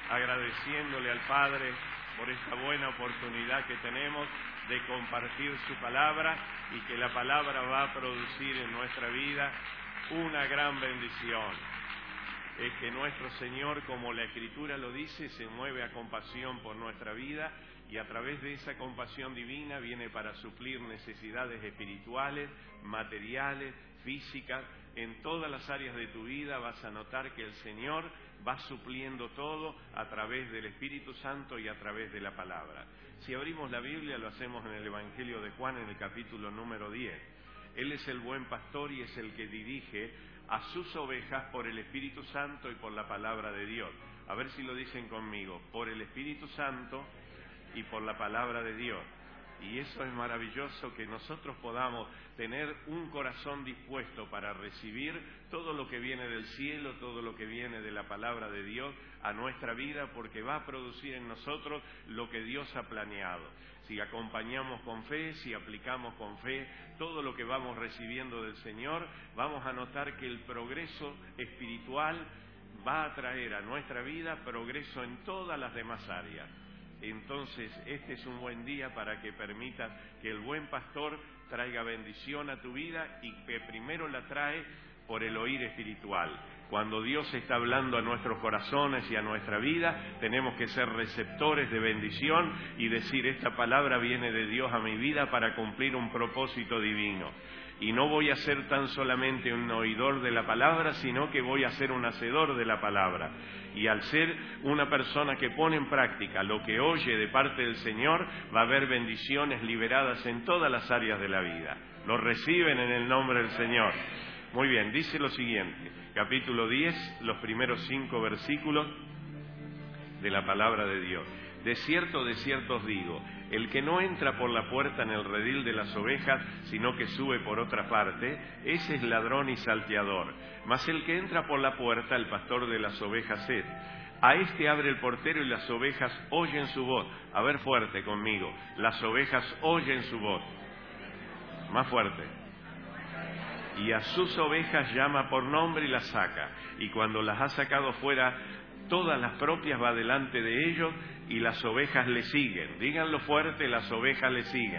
agradeciéndole al Padre por esta buena oportunidad que tenemos de compartir su palabra y que la palabra va a producir en nuestra vida una gran bendición. Es que nuestro Señor, como la Escritura lo dice, se mueve a compasión por nuestra vida y a través de esa compasión divina viene para suplir necesidades espirituales, materiales, físicas. En todas las áreas de tu vida vas a notar que el Señor va supliendo todo a través del Espíritu Santo y a través de la palabra. Si abrimos la Biblia, lo hacemos en el Evangelio de Juan, en el capítulo número 10. Él es el buen pastor y es el que dirige a sus ovejas por el Espíritu Santo y por la palabra de Dios. A ver si lo dicen conmigo, por el Espíritu Santo y por la palabra de Dios. Y eso es maravilloso, que nosotros podamos tener un corazón dispuesto para recibir todo lo que viene del cielo, todo lo que viene de la palabra de Dios a nuestra vida, porque va a producir en nosotros lo que Dios ha planeado. Si acompañamos con fe, si aplicamos con fe todo lo que vamos recibiendo del Señor, vamos a notar que el progreso espiritual va a traer a nuestra vida progreso en todas las demás áreas. Entonces, este es un buen día para que permitas que el buen pastor traiga bendición a tu vida y que primero la trae por el oír espiritual. Cuando Dios está hablando a nuestros corazones y a nuestra vida, tenemos que ser receptores de bendición y decir: esta palabra viene de Dios a mi vida para cumplir un propósito divino. Y no voy a ser tan solamente un oidor de la palabra, sino que voy a ser un hacedor de la palabra. Y al ser una persona que pone en práctica lo que oye de parte del Señor, va a haber bendiciones liberadas en todas las áreas de la vida. Lo reciben en el nombre del Señor. Muy bien, dice lo siguiente, capítulo 10, los primeros 5 versículos de la palabra de Dios. De cierto os digo, el que no entra por la puerta en el redil de las ovejas, sino que sube por otra parte, ese es ladrón y salteador. Mas el que entra por la puerta, el pastor de las ovejas es. A este abre el portero y las ovejas oyen su voz. A ver, fuerte conmigo. Las ovejas oyen su voz. Más fuerte. Y a sus ovejas llama por nombre y las saca. Y cuando las ha sacado fuera, todas las propias va delante de ellos y las ovejas le siguen. Díganlo fuerte, las ovejas le siguen.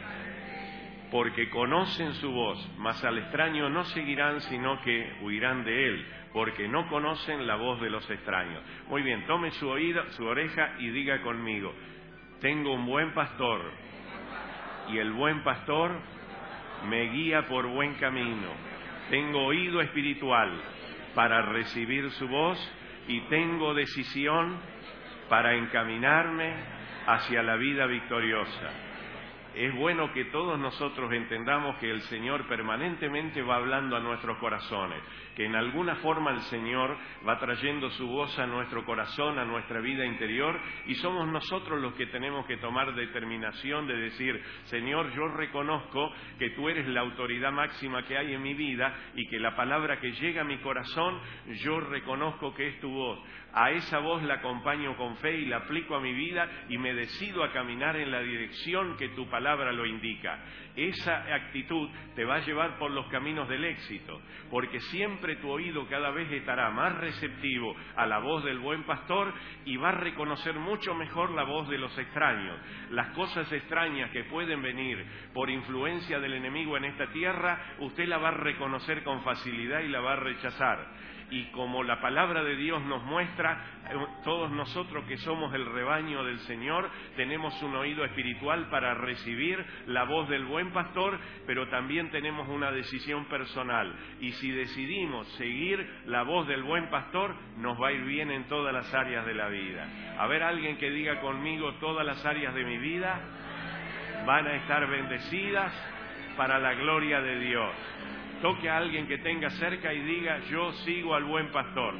Porque conocen su voz, mas al extraño no seguirán, sino que huirán de él, porque no conocen la voz de los extraños. Muy bien, tome su oreja y diga conmigo: tengo un buen pastor, y el buen pastor me guía por buen camino. Tengo oído espiritual para recibir su voz y tengo decisión para encaminarme hacia la vida victoriosa. Es bueno que todos nosotros entendamos que el Señor permanentemente va hablando a nuestros corazones, que en alguna forma el Señor va trayendo su voz a nuestro corazón, a nuestra vida interior, y somos nosotros los que tenemos que tomar determinación de decir: Señor, yo reconozco que tú eres la autoridad máxima que hay en mi vida y que la palabra que llega a mi corazón, yo reconozco que es tu voz. A esa voz la acompaño con fe y la aplico a mi vida y me decido a caminar en la dirección que tu palabra lo indica. Esa actitud te va a llevar por los caminos del éxito, porque siempre tu oído cada vez estará más receptivo a la voz del buen pastor y va a reconocer mucho mejor la voz de los extraños. Las cosas extrañas que pueden venir por influencia del enemigo en esta tierra, usted la va a reconocer con facilidad y la va a rechazar. Y como la palabra de Dios nos muestra, todos nosotros que somos el rebaño del Señor, tenemos un oído espiritual para recibir la voz del buen pastor, pero también tenemos una decisión personal. Y si decidimos seguir la voz del buen pastor, nos va a ir bien en todas las áreas de la vida. A ver, alguien que diga conmigo: todas las áreas de mi vida van a estar bendecidas para la gloria de Dios. Toque a alguien que tenga cerca y diga: yo sigo al buen pastor.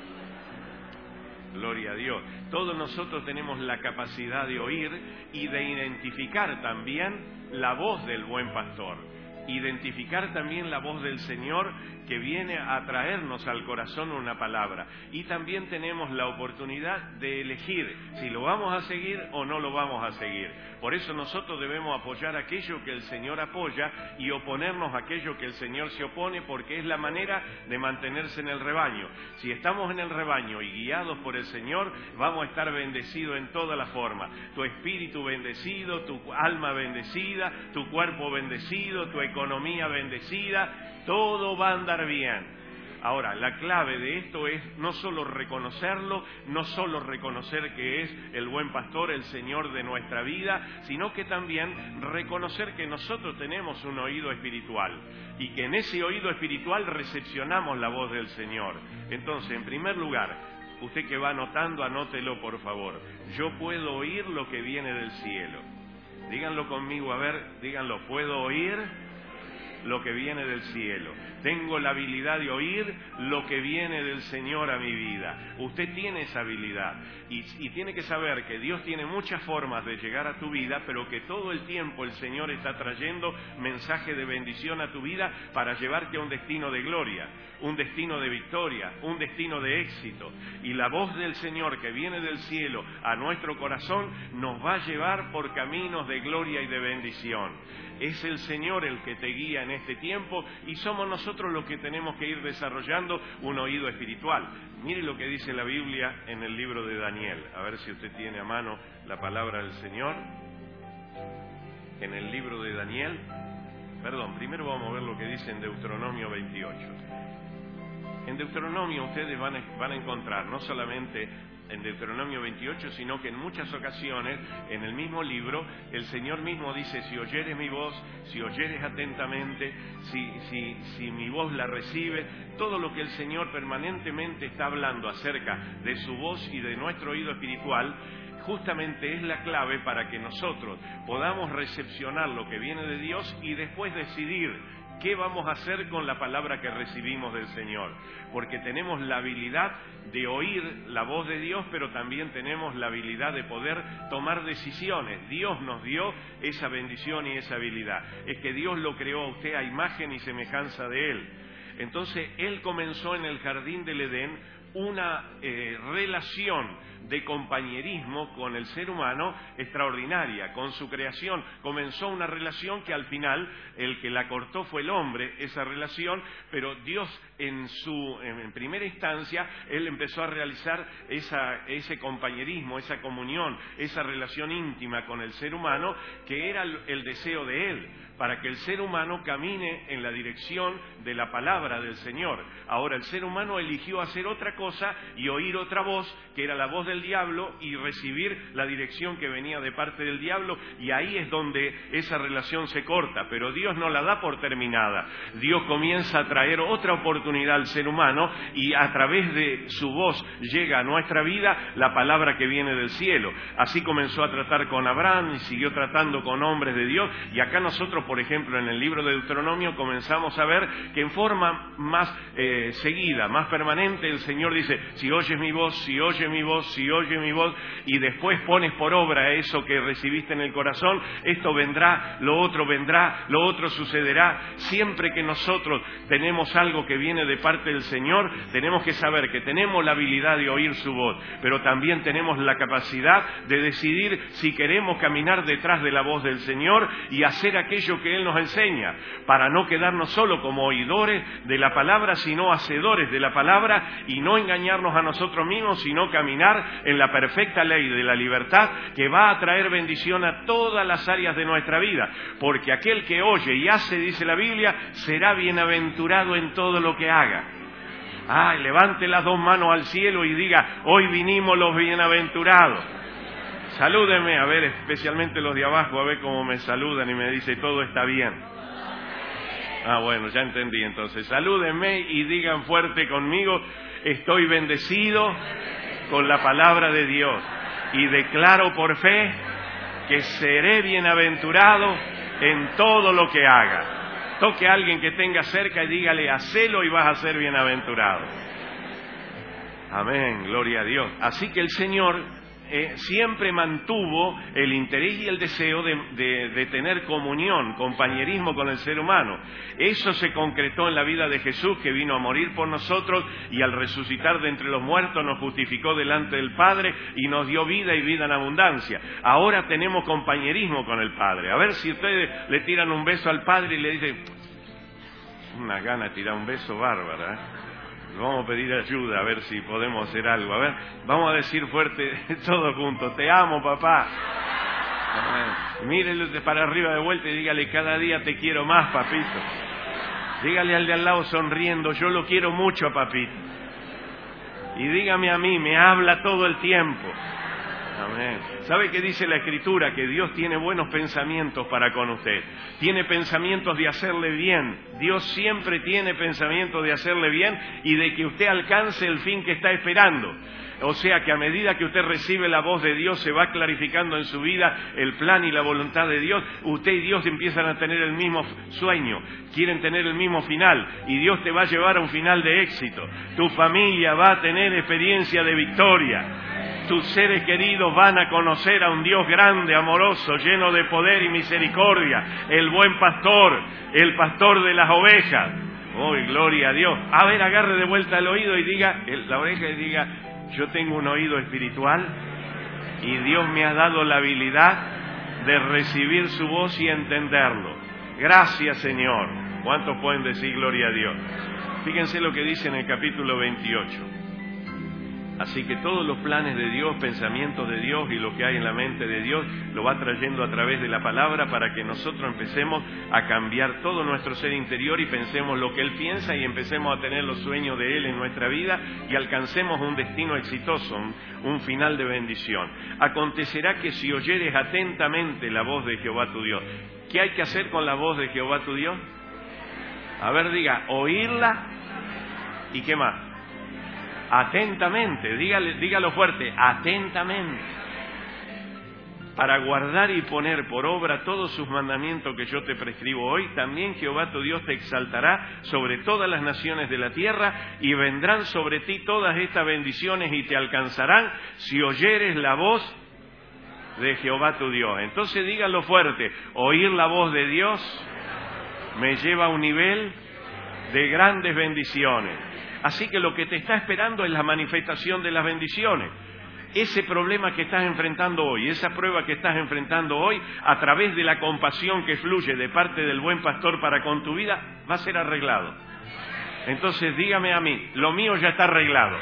Gloria a Dios. Todos nosotros tenemos la capacidad de oír y de identificar también la voz del buen pastor. identificar también la voz del Señor que viene a traernos al corazón una palabra. Y también tenemos la oportunidad de elegir si lo vamos a seguir o no lo vamos a seguir. Por eso nosotros debemos apoyar aquello que el Señor apoya y oponernos a aquello que el Señor se opone, porque es la manera de mantenerse en el rebaño. Si estamos en el rebaño y guiados por el Señor, vamos a estar bendecidos en toda la forma. Tu espíritu bendecido, tu alma bendecida, tu cuerpo bendecido, tu economía bendecida, todo va a andar bien. Ahora, la clave de esto es no solo reconocerlo, no solo reconocer que es el buen pastor, el Señor de nuestra vida, sino que también reconocer que nosotros tenemos un oído espiritual y que en ese oído espiritual recepcionamos la voz del Señor. Entonces, en primer lugar, usted que va anotando, anótelo por favor. Yo puedo oír lo que viene del cielo. Díganlo conmigo, a ver, díganlo. Puedo oír lo que viene del cielo. Tengo la habilidad de oír lo que viene del Señor a mi vida. Usted tiene esa habilidad y tiene que saber que Dios tiene muchas formas de llegar a tu vida, pero que todo el tiempo el Señor está trayendo mensaje de bendición a tu vida para llevarte a un destino de gloria, un destino de victoria, un destino de éxito. Y la voz del Señor que viene del cielo a nuestro corazón nos va a llevar por caminos de gloria y de bendición. Es el Señor el que te guía en este tiempo y somos nosotros los que tenemos que ir desarrollando un oído espiritual. Mire lo que dice la Biblia en el libro de Daniel. A ver si usted tiene a mano la palabra del Señor. En el libro de Daniel, primero vamos a ver lo que dice en Deuteronomio 28. En Deuteronomio ustedes van a encontrar no solamente en Deuteronomio 28, sino que en muchas ocasiones, en el mismo libro, el Señor mismo dice: si oyeres mi voz, si oyeres atentamente, si mi voz la recibe, todo lo que el Señor permanentemente está hablando acerca de su voz y de nuestro oído espiritual, justamente es la clave para que nosotros podamos recepcionar lo que viene de Dios y después decidir ¿qué vamos a hacer con la palabra que recibimos del Señor? Porque tenemos la habilidad de oír la voz de Dios, pero también tenemos la habilidad de poder tomar decisiones. Dios nos dio esa bendición y esa habilidad. Es que Dios lo creó a usted a imagen y semejanza de Él. Entonces, Él comenzó en el jardín del Edén una relación de compañerismo con el ser humano extraordinaria. Con su creación comenzó una relación que al final el que la cortó fue el hombre, esa relación, pero Dios en primera instancia, Él empezó a realizar ese compañerismo, esa comunión, esa relación íntima con el ser humano, que era el deseo de Él, para que el ser humano camine en la dirección de la palabra del Señor. Ahora el ser humano eligió hacer otra cosa y oír otra voz, que era la voz del diablo, y recibir la dirección que venía de parte del diablo, y ahí es donde esa relación se corta. Pero Dios no la da por terminada. Dios comienza a traer otra oportunidad al ser humano, y a través de su voz llega a nuestra vida la palabra que viene del cielo. Así comenzó a tratar con Abraham y siguió tratando con hombres de Dios, y acá nosotros, por ejemplo, en el libro de Deuteronomio comenzamos a ver que en forma más seguida, más permanente, el Señor dice: si oyes mi voz, si oyes mi voz, si oyes mi voz, y después pones por obra eso que recibiste en el corazón, esto vendrá, lo otro sucederá. Siempre que nosotros tenemos algo que viene de parte del Señor, tenemos que saber que tenemos la habilidad de oír su voz, pero también tenemos la capacidad de decidir si queremos caminar detrás de la voz del Señor y hacer aquello que Él nos enseña, para no quedarnos solo como oidores de la palabra, sino hacedores de la palabra, y no engañarnos a nosotros mismos, sino caminar en la perfecta ley de la libertad, que va a traer bendición a todas las áreas de nuestra vida, porque aquel que oye y hace, dice la Biblia, será bienaventurado en todo lo que haga. Levante las dos manos al cielo y diga: hoy vinimos los bienaventurados. Salúdenme, a ver, especialmente los de abajo, a ver cómo me saludan y me dicen: todo está bien. Bueno, ya entendí. Entonces, salúdenme y digan fuerte conmigo: estoy bendecido con la palabra de Dios y declaro por fe que seré bienaventurado en todo lo que haga. Toque a alguien que tenga cerca y dígale: hacelo y vas a ser bienaventurado. Amén, gloria a Dios. Así que el Señor siempre mantuvo el interés y el deseo de tener comunión, compañerismo con el ser humano. Eso se concretó en la vida de Jesús, que vino a morir por nosotros y al resucitar de entre los muertos nos justificó delante del Padre y nos dio vida y vida en abundancia. Ahora tenemos compañerismo con el Padre. A ver si ustedes le tiran un beso al Padre y le dicen, una gana de tirar un beso bárbara, ¿eh? Vamos a pedir ayuda, a ver si podemos hacer algo. A ver, vamos a decir fuerte todos juntos, te amo, papá. Mírele para arriba de vuelta y dígale, cada día te quiero más, papito. Dígale al de al lado sonriendo, yo lo quiero mucho a papito. Y dígame a mí, me habla todo el tiempo. Amén. ¿Sabe qué dice la Escritura? Que Dios tiene buenos pensamientos para con usted. Tiene pensamientos de hacerle bien. Dios siempre tiene pensamientos de hacerle bien y de que usted alcance el fin que está esperando. O sea que a medida que usted recibe la voz de Dios, se va clarificando en su vida el plan y la voluntad de Dios. Usted y Dios empiezan a tener el mismo sueño, quieren tener el mismo final, y Dios te va a llevar a un final de éxito. Tu familia va a tener experiencia de victoria. Tus seres queridos van a conocer a un Dios grande, amoroso, lleno de poder y misericordia, el buen pastor, el pastor de las ovejas. ¡Oh, gloria a Dios! A ver, agarre de vuelta el oído y diga, la oveja y diga, yo tengo un oído espiritual y Dios me ha dado la habilidad de recibir su voz y entenderlo. Gracias, Señor. ¿Cuántos pueden decir gloria a Dios? Fíjense lo que dice en el capítulo 28. Así que todos los planes de Dios, pensamientos de Dios y lo que hay en la mente de Dios lo va trayendo a través de la palabra para que nosotros empecemos a cambiar todo nuestro ser interior y pensemos lo que Él piensa y empecemos a tener los sueños de Él en nuestra vida y alcancemos un destino exitoso, un final de bendición. Acontecerá que si oyeres atentamente la voz de Jehová tu Dios. ¿Qué hay que hacer con la voz de Jehová tu Dios? A ver, diga, oírla y ¿qué más? Atentamente, dígalo fuerte, atentamente, para guardar y poner por obra todos sus mandamientos que yo te prescribo hoy. También Jehová tu Dios te exaltará sobre todas las naciones de la tierra, y vendrán sobre ti todas estas bendiciones y te alcanzarán si oyeres la voz de Jehová tu Dios. Entonces dígalo fuerte, oír la voz de Dios me lleva a un nivel de grandes bendiciones. Así que lo que te está esperando es la manifestación de las bendiciones. Ese problema que estás enfrentando hoy, esa prueba que estás enfrentando hoy, a través de la compasión que fluye de parte del buen pastor para con tu vida, va a ser arreglado. Entonces dígame a mí, lo mío ya está arreglado.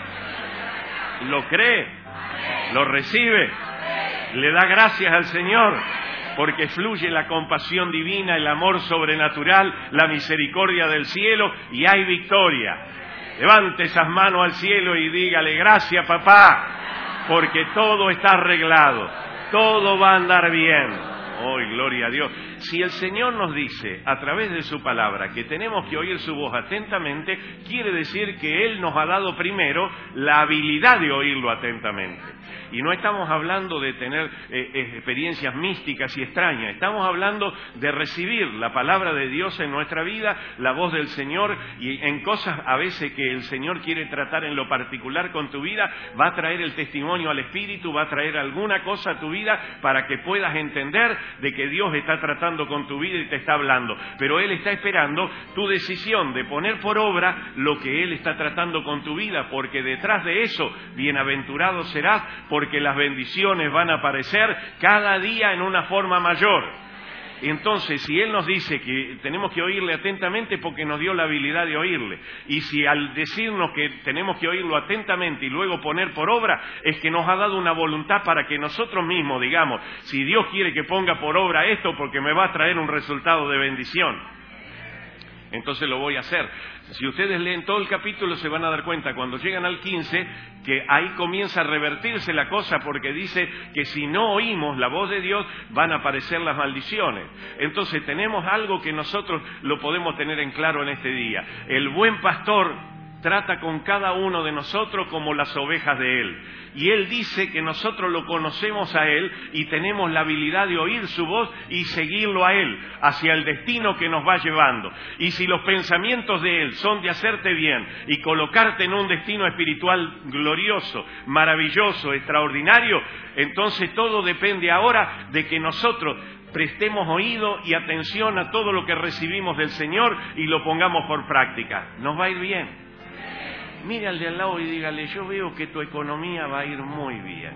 ¿Lo cree? ¿Lo recibe? ¿Le da gracias al Señor? Porque fluye la compasión divina, el amor sobrenatural, la misericordia del cielo y hay victoria. Levante esas manos al cielo y dígale, gracias papá, porque todo está arreglado, todo va a andar bien. ¡Oh, gloria a Dios! Si el Señor nos dice a través de su palabra que tenemos que oír su voz atentamente, quiere decir que Él nos ha dado primero la habilidad de oírlo atentamente. Y no estamos hablando de tener experiencias místicas y extrañas, estamos hablando de recibir la palabra de Dios en nuestra vida, la voz del Señor, y en cosas a veces que el Señor quiere tratar en lo particular con tu vida, va a traer el testimonio al Espíritu, va a traer alguna cosa a tu vida para que puedas entender de que Dios está tratando con tu vida y te está hablando. Pero Él está esperando tu decisión de poner por obra lo que Él está tratando con tu vida, porque detrás de eso, bienaventurado serás, porque las bendiciones van a aparecer cada día en una forma mayor. Entonces, si Él nos dice que tenemos que oírle atentamente, porque nos dio la habilidad de oírle. Y si al decirnos que tenemos que oírlo atentamente y luego poner por obra, es que nos ha dado una voluntad para que nosotros mismos digamos, si Dios quiere que ponga por obra esto, porque me va a traer un resultado de bendición, entonces lo voy a hacer. Si ustedes leen todo el capítulo se van a dar cuenta cuando llegan al 15 que ahí comienza a revertirse la cosa, porque dice que si no oímos la voz de Dios van a aparecer las maldiciones. Entonces tenemos algo que nosotros lo podemos tener en claro en este día. El buen pastor trata con cada uno de nosotros como las ovejas de Él. Y Él dice que nosotros lo conocemos a Él y tenemos la habilidad de oír su voz y seguirlo a Él, hacia el destino que nos va llevando. Y si los pensamientos de Él son de hacerte bien y colocarte en un destino espiritual glorioso, maravilloso, extraordinario, entonces todo depende ahora de que nosotros prestemos oído y atención a todo lo que recibimos del Señor y lo pongamos por práctica. Nos va a ir bien. Mire al de al lado y dígale, yo veo que tu economía va a ir muy bien.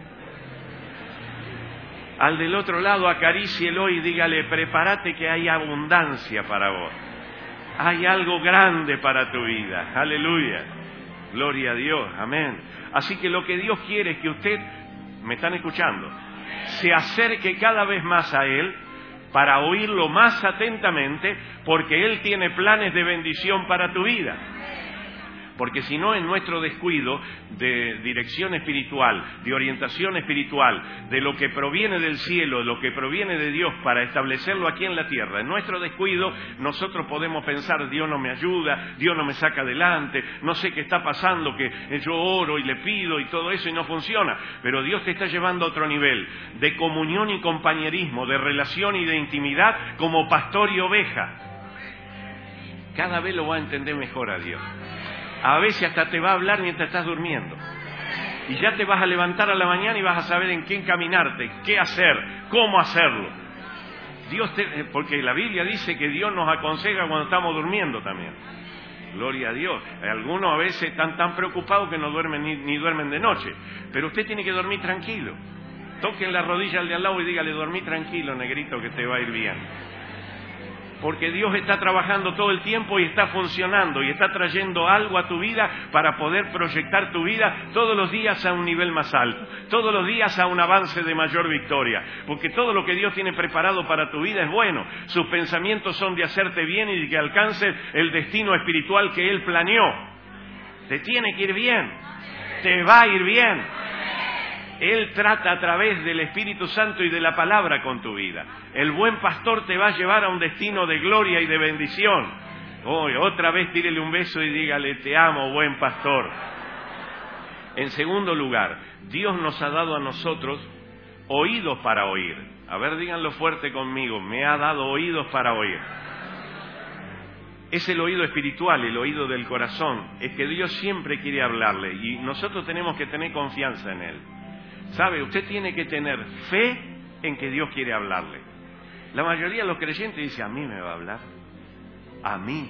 Al del otro lado acarícielo y dígale, prepárate que hay abundancia para vos. Hay algo grande para tu vida. Aleluya. Gloria a Dios. Amén. Así que lo que Dios quiere es que usted, ¿me están escuchando?, se acerque cada vez más a Él para oírlo más atentamente, porque Él tiene planes de bendición para tu vida. Porque si no, en nuestro descuido de dirección espiritual, de orientación espiritual, de lo que proviene del cielo, de lo que proviene de Dios para establecerlo aquí en la tierra, en nuestro descuido nosotros podemos pensar, Dios no me ayuda, Dios no me saca adelante, no sé qué está pasando, que yo oro y le pido y todo eso y no funciona. Pero Dios te está llevando a otro nivel de comunión y compañerismo, de relación y de intimidad como pastor y oveja. Cada vez lo va a entender mejor a Dios. A veces hasta te va a hablar mientras estás durmiendo. Y ya te vas a levantar a la mañana y vas a saber en qué encaminarte, qué hacer, cómo hacerlo. Porque la Biblia dice que Dios nos aconseja cuando estamos durmiendo también. Gloria a Dios. Algunos a veces están tan preocupados que no duermen ni duermen de noche. Pero usted tiene que dormir tranquilo. Toquen la rodilla al de al lado y dígale, dormí tranquilo, negrito, que te va a ir bien. Porque Dios está trabajando todo el tiempo y está funcionando y está trayendo algo a tu vida para poder proyectar tu vida todos los días a un nivel más alto, todos los días a un avance de mayor victoria. Porque todo lo que Dios tiene preparado para tu vida es bueno. Sus pensamientos son de hacerte bien y de que alcances el destino espiritual que Él planeó. Te tiene que ir bien, te va a ir bien. Él trata a través del Espíritu Santo y de la palabra con tu vida. El buen pastor te va a llevar a un destino de gloria y de bendición. Otra vez tírele un beso y dígale, te amo, buen pastor. En segundo lugar, Dios nos ha dado a nosotros oídos para oír. A ver, díganlo fuerte conmigo, me ha dado oídos para oír. Es el oído espiritual, el oído del corazón. Es que Dios siempre quiere hablarle y nosotros tenemos que tener confianza en Él. ¿Sabe? Usted tiene que tener fe en que Dios quiere hablarle. La mayoría de los creyentes dice, a mí me va a hablar. A mí,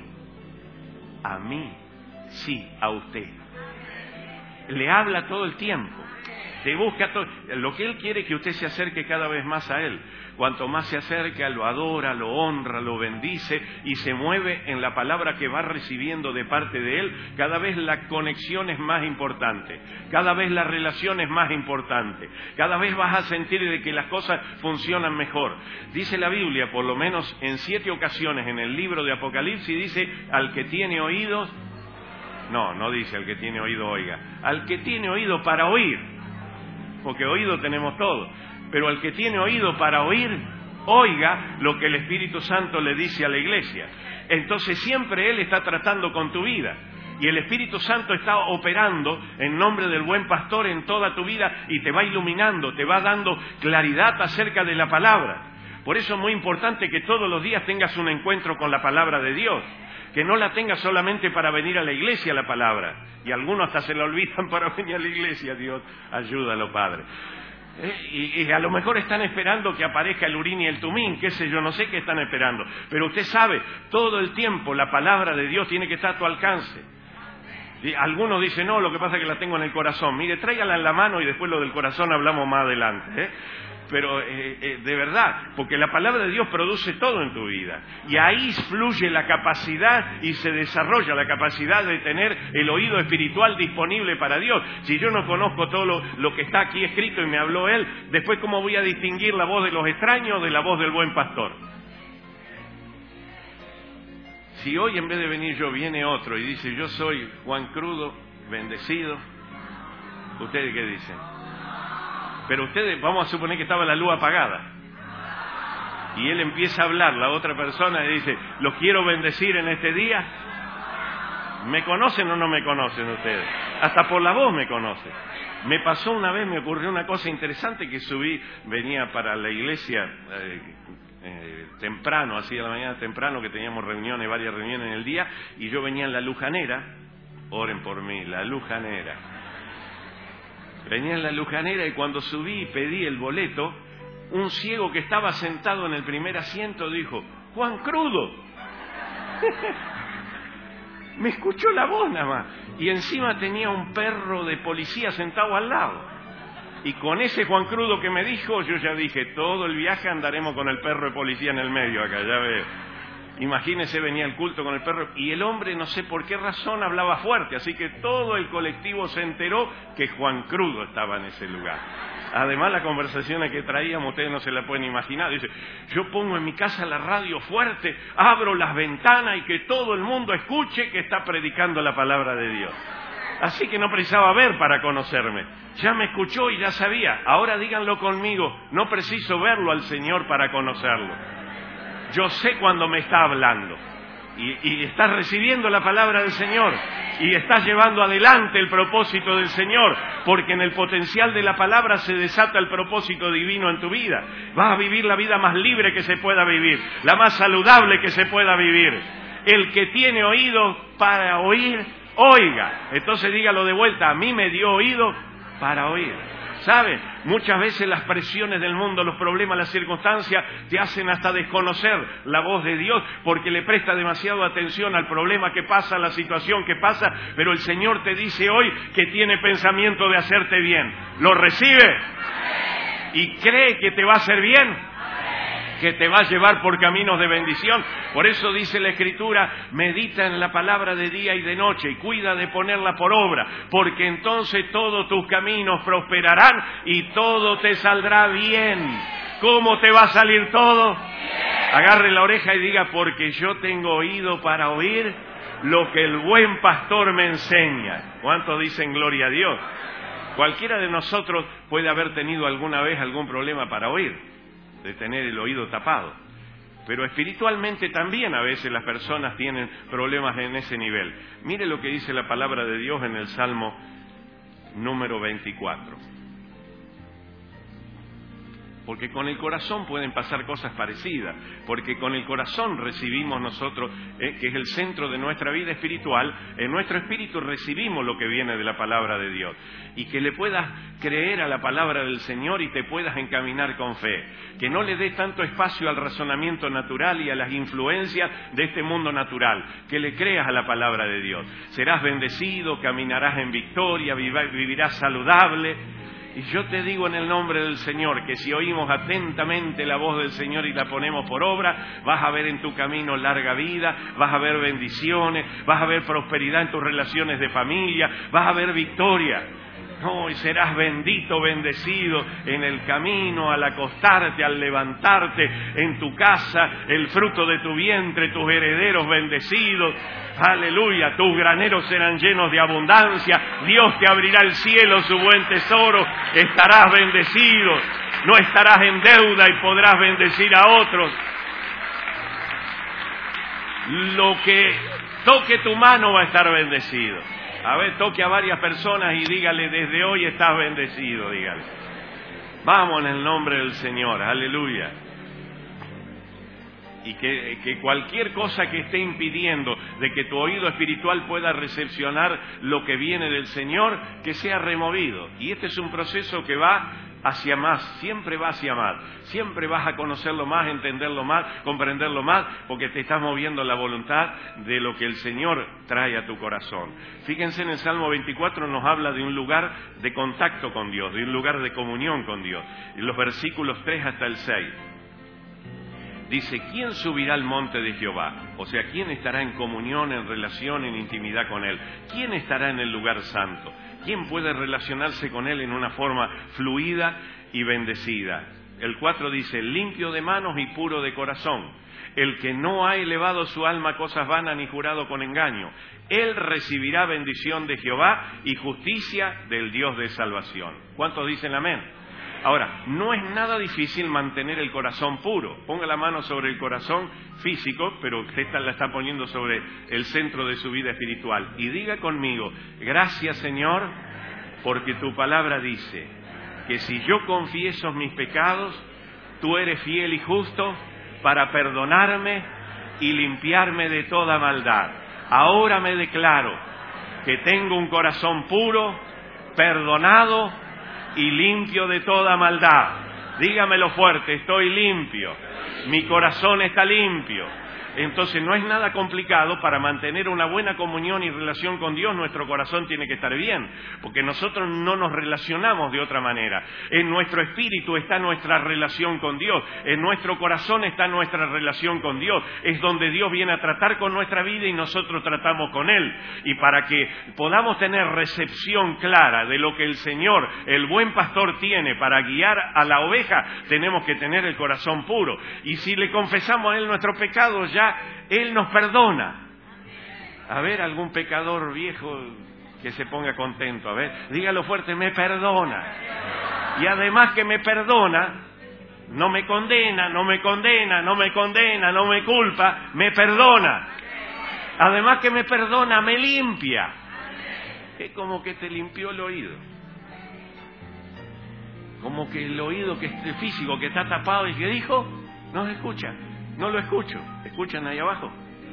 sí, a usted. Le habla todo el tiempo. Te busca todo. Lo que Él quiere es que usted se acerque cada vez más a Él. Cuanto más se acerca, lo adora, lo honra, lo bendice y se mueve en la palabra que va recibiendo de parte de Él. Cada vez la conexión es más importante, cada vez la relación es más importante, cada vez vas a sentir de que las cosas funcionan mejor. Dice la Biblia, por lo menos en 7 ocasiones en el libro de Apocalipsis, dice, al que tiene oídos, no dice al que tiene oído oiga, al que tiene oído para oír, porque oído tenemos todos. Pero al que tiene oído para oír, oiga lo que el Espíritu Santo le dice a la iglesia. Entonces siempre Él está tratando con tu vida. Y el Espíritu Santo está operando en nombre del buen pastor en toda tu vida y te va iluminando, te va dando claridad acerca de la palabra. Por eso es muy importante que todos los días tengas un encuentro con la palabra de Dios. Que no la tengas solamente para venir a la iglesia la palabra. Y algunos hasta se la olvidan para venir a la iglesia. Dios, ayúdalo, Padre. Y a lo mejor están esperando que aparezca el Urín y el Tumín, qué sé yo, no sé qué están esperando. Pero usted sabe, todo el tiempo la palabra de Dios tiene que estar a tu alcance. Y algunos dicen, no, lo que pasa es que la tengo en el corazón. Mire, tráigala en la mano y después lo del corazón hablamos más adelante, Pero de verdad, porque la palabra de Dios produce todo en tu vida. Y ahí fluye la capacidad y se desarrolla la capacidad de tener el oído espiritual disponible para Dios. Si yo no conozco todo lo que está aquí escrito y me habló Él, después ¿cómo voy a distinguir la voz de los extraños de la voz del buen pastor? Si hoy en vez de venir yo viene otro y dice, yo soy Juan Crudo, bendecido, ¿ustedes qué dicen? Pero ustedes, vamos a suponer que estaba la luz apagada. Y él empieza a hablar, la otra persona, y dice, ¿los quiero bendecir en este día? ¿Me conocen o no me conocen ustedes? Hasta por la voz me conocen. Me pasó una vez, me ocurrió una cosa interesante que subí, venía para la iglesia temprano, así de la mañana temprano, que teníamos reuniones, varias reuniones en el día, y yo venía en la Lujanera, oren por mí, la Lujanera. Venía en la Lujanera y cuando subí y pedí el boleto, un ciego que estaba sentado en el primer asiento dijo, Juan Crudo. Me escuchó la voz nada más. Y encima tenía un perro de policía sentado al lado. Y con ese Juan Crudo que me dijo, yo ya dije, todo el viaje andaremos con el perro de policía en el medio acá, ya veo. Imagínese, venía el culto con el perro y el hombre no sé por qué razón hablaba fuerte, así que todo el colectivo se enteró que Juan Crudo estaba en ese lugar. Además, las conversaciones que traíamos, ustedes no se la pueden imaginar. Dice, yo pongo en mi casa la radio fuerte, abro las ventanas y que todo el mundo escuche que está predicando la palabra de Dios. Así que no precisaba ver para conocerme. Ya me escuchó y ya sabía. Ahora díganlo conmigo, no preciso verlo al Señor para conocerlo. Yo sé cuando me está hablando. Y estás recibiendo la palabra del Señor y estás llevando adelante el propósito del Señor, porque en el potencial de la palabra se desata el propósito divino en tu vida. Vas a vivir la vida más libre que se pueda vivir, la más saludable que se pueda vivir. El que tiene oído para oír, oiga. Entonces dígalo de vuelta, a mí me dio oído para oír. ¿Sabe? Muchas veces las presiones del mundo, los problemas, las circunstancias te hacen hasta desconocer la voz de Dios porque le presta demasiado atención al problema que pasa, a la situación que pasa, pero el Señor te dice hoy que tiene pensamiento de hacerte bien. ¿Lo recibe? ¿Y cree que te va a hacer bien? Que te va a llevar por caminos de bendición. Por eso dice la Escritura, medita en la palabra de día y de noche y cuida de ponerla por obra, porque entonces todos tus caminos prosperarán y todo te saldrá bien. ¿Cómo te va a salir todo? Agarre la oreja y diga, porque yo tengo oído para oír lo que el buen pastor me enseña. ¿Cuántos dicen gloria a Dios? Cualquiera de nosotros puede haber tenido alguna vez algún problema para oír, de tener el oído tapado. Pero espiritualmente también a veces las personas tienen problemas en ese nivel. Mire lo que dice la palabra de Dios en el Salmo número 24. Porque con el corazón pueden pasar cosas parecidas, porque con el corazón recibimos nosotros, que es el centro de nuestra vida espiritual, en nuestro espíritu recibimos lo que viene de la palabra de Dios. Y que le puedas creer a la palabra del Señor y te puedas encaminar con fe. Que no le des tanto espacio al razonamiento natural y a las influencias de este mundo natural. Que le creas a la palabra de Dios. Serás bendecido, caminarás en victoria, vivirás saludable. Y yo te digo en el nombre del Señor que si oímos atentamente la voz del Señor y la ponemos por obra, vas a ver en tu camino larga vida, vas a ver bendiciones, vas a ver prosperidad en tus relaciones de familia, vas a ver victoria. No, y serás bendito, bendecido en el camino, al acostarte, al levantarte, en tu casa, el fruto de tu vientre, tus herederos bendecidos. Aleluya, tus graneros serán llenos de abundancia, Dios te abrirá el cielo, su buen tesoro, estarás bendecido, no estarás en deuda y podrás bendecir a otros. Lo que toque tu mano va a estar bendecido. A ver, toque a varias personas y dígale, desde hoy estás bendecido, dígale. Vamos en el nombre del Señor, aleluya. Y que cualquier cosa que esté impidiendo de que tu oído espiritual pueda recepcionar lo que viene del Señor, que sea removido. Y este es un proceso que va hacia más, siempre va hacia más. Siempre vas a conocerlo más, entenderlo más, comprenderlo más, porque te estás moviendo la voluntad de lo que el Señor trae a tu corazón. Fíjense, en el Salmo 24 nos habla de un lugar de contacto con Dios, de un lugar de comunión con Dios. En los versículos 3 hasta el 6. Dice, ¿quién subirá al monte de Jehová? O sea, ¿quién estará en comunión, en relación, en intimidad con Él? ¿Quién estará en el lugar santo? ¿Quién puede relacionarse con Él en una forma fluida y bendecida? El 4 dice, limpio de manos y puro de corazón, el que no ha elevado su alma a cosas vanas ni jurado con engaño. Él recibirá bendición de Jehová y justicia del Dios de salvación. ¿Cuántos dicen amén? Ahora, no es nada difícil mantener el corazón puro. Ponga la mano sobre el corazón físico, pero usted la está poniendo sobre el centro de su vida espiritual. Y diga conmigo, gracias Señor, porque tu palabra dice que si yo confieso mis pecados, tú eres fiel y justo para perdonarme y limpiarme de toda maldad. Ahora me declaro que tengo un corazón puro, perdonado y limpio de toda maldad. Dígamelo fuerte, estoy limpio, mi corazón está limpio. Entonces no es nada complicado. Para mantener una buena comunión y relación con Dios, nuestro corazón tiene que estar bien, porque nosotros no nos relacionamos de otra manera. En nuestro espíritu está nuestra relación con Dios, en nuestro corazón está nuestra relación con Dios. Es donde Dios viene a tratar con nuestra vida y nosotros tratamos con Él. Y para que podamos tener recepción clara de lo que el Señor, el buen pastor, tiene para guiar a la oveja, tenemos que tener el corazón puro. Y si le confesamos a Él nuestros pecados, ya Él nos perdona. A ver, algún pecador viejo que se ponga contento. A ver, dígalo fuerte, me perdona. Y además que me perdona, no me condena, no me condena, no me condena, no me culpa, me perdona. Además que me perdona, me limpia. Es como que te limpió el oído. Como que el oído que es físico, que está tapado y que dijo, no se escucha. No lo escucho. ¿Escuchan ahí abajo?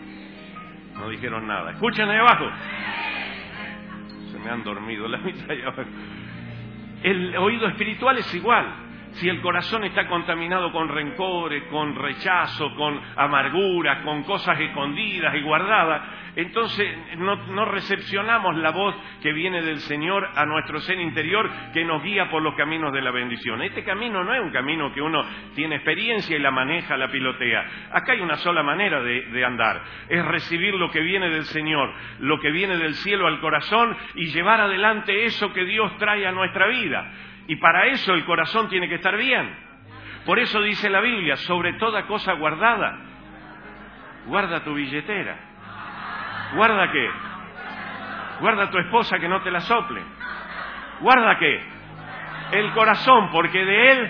No dijeron nada. ¿Escuchan ahí abajo? Se me han dormido la mitad allá abajo. El oído espiritual es igual. Si el corazón está contaminado con rencores, con rechazo, con amargura, con cosas escondidas y guardadas, entonces no recepcionamos la voz que viene del Señor a nuestro ser interior, que nos guía por los caminos de la bendición. Este camino no es un camino que uno tiene experiencia y la maneja, la pilotea. Acá hay una sola manera de andar, es recibir lo que viene del Señor, lo que viene del cielo al corazón y llevar adelante eso que Dios trae a nuestra vida. Y para eso el corazón tiene que estar bien. Por eso dice la Biblia, sobre toda cosa guardada, guarda tu billetera. ¿Guarda qué? Guarda a tu esposa que no te la sople. ¿Guarda qué? El corazón, porque de él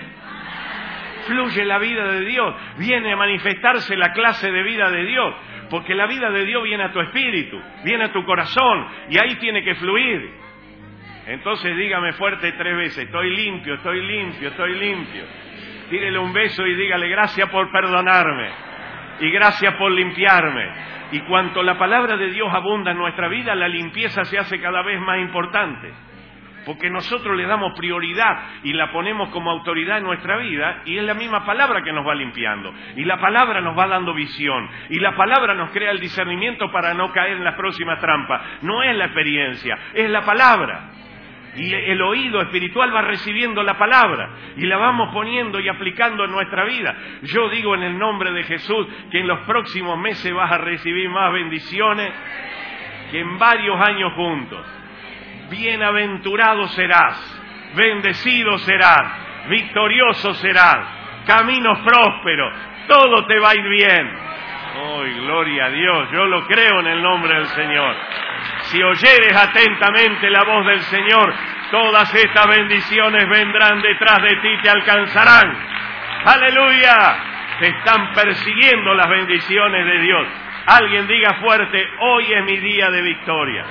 fluye la vida de Dios. Viene a manifestarse la clase de vida de Dios. Porque la vida de Dios viene a tu espíritu, viene a tu corazón, y ahí tiene que fluir. Entonces dígame fuerte 3 veces, estoy limpio, estoy limpio, estoy limpio. Tírele un beso y dígale gracias por perdonarme y gracias por limpiarme. Y cuanto la palabra de Dios abunda en nuestra vida, la limpieza se hace cada vez más importante. Porque nosotros le damos prioridad y la ponemos como autoridad en nuestra vida, y es la misma palabra que nos va limpiando. Y la palabra nos va dando visión. Y la palabra nos crea el discernimiento para no caer en las próximas trampas. No es la experiencia, es la palabra. Y el oído espiritual va recibiendo la palabra y la vamos poniendo y aplicando en nuestra vida. Yo digo en el nombre de Jesús que en los próximos meses vas a recibir más bendiciones que en varios años juntos. Bienaventurado serás, bendecido serás, victorioso serás, caminos prósperos, todo te va a ir bien. ¡Oh, gloria a Dios! Yo lo creo en el nombre del Señor. Si oyeres atentamente la voz del Señor, todas estas bendiciones vendrán detrás de ti y te alcanzarán. ¡Aleluya! Te están persiguiendo las bendiciones de Dios. Alguien diga fuerte, hoy es mi día de victoria.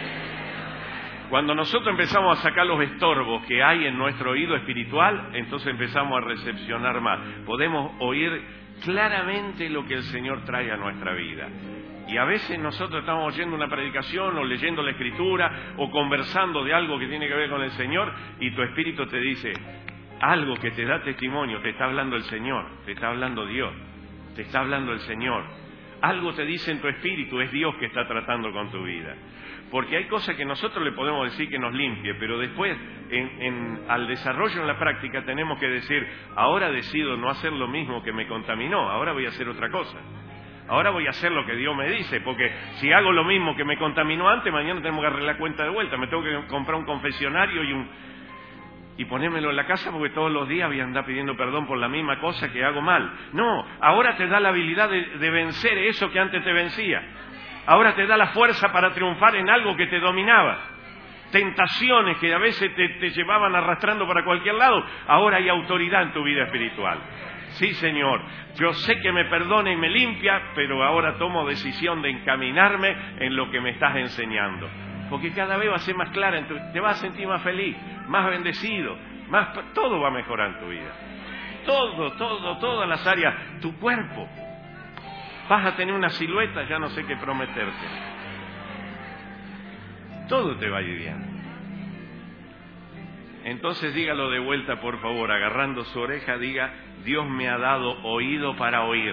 Cuando nosotros empezamos a sacar los estorbos que hay en nuestro oído espiritual, entonces empezamos a recepcionar más. Podemos oír claramente lo que el Señor trae a nuestra vida. Y a veces nosotros estamos oyendo una predicación o leyendo la Escritura o conversando de algo que tiene que ver con el Señor, y tu espíritu te dice algo que te da testimonio. Te está hablando el Señor, te está hablando Dios, te está hablando el Señor. Algo te dice en tu espíritu, es Dios que está tratando con tu vida. Porque hay cosas que nosotros le podemos decir que nos limpie, pero después, al desarrollo en la práctica, tenemos que decir, ahora decido no hacer lo mismo que me contaminó, ahora voy a hacer otra cosa. Ahora voy a hacer lo que Dios me dice, porque si hago lo mismo que me contaminó antes, mañana tenemos que arreglar la cuenta de vuelta. Me tengo que comprar un confesionario y ponérmelo en la casa, porque todos los días voy a andar pidiendo perdón por la misma cosa que hago mal. No, ahora te da la habilidad de vencer eso que antes te vencía. Ahora te da la fuerza para triunfar en algo que te dominaba. tentaciones que a veces te llevaban arrastrando para cualquier lado, ahora hay autoridad en tu vida espiritual. Sí, Señor, yo sé que me perdona y me limpia, pero ahora tomo decisión de encaminarme en lo que me estás enseñando. Porque cada vez va a ser más clara, te vas a sentir más feliz, más bendecido, todo va a mejorar en tu vida. Todas las áreas, tu cuerpo. Vas a tener una silueta, ya no sé qué prometerte. Todo te va a ir bien. Entonces dígalo de vuelta, por favor, agarrando su oreja, diga: Dios me ha dado oído para oír.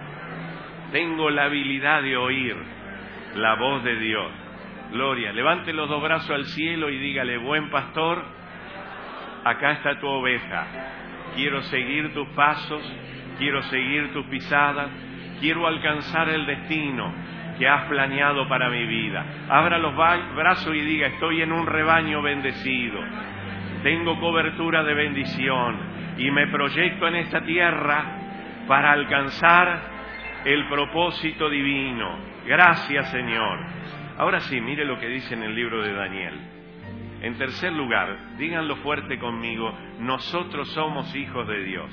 Tengo la habilidad de oír la voz de Dios. Gloria. Levante los dos brazos al cielo y dígale: buen pastor, acá está tu oveja. Quiero seguir tus pasos, quiero seguir tus pisadas, quiero alcanzar el destino que has planeado para mi vida. Abra los brazos y diga: estoy en un rebaño bendecido. Tengo cobertura de bendición y me proyecto en esta tierra para alcanzar el propósito divino. Gracias, Señor. Ahora sí, mire lo que dice en el libro de Daniel. En tercer lugar, díganlo fuerte conmigo: nosotros somos hijos de Dios.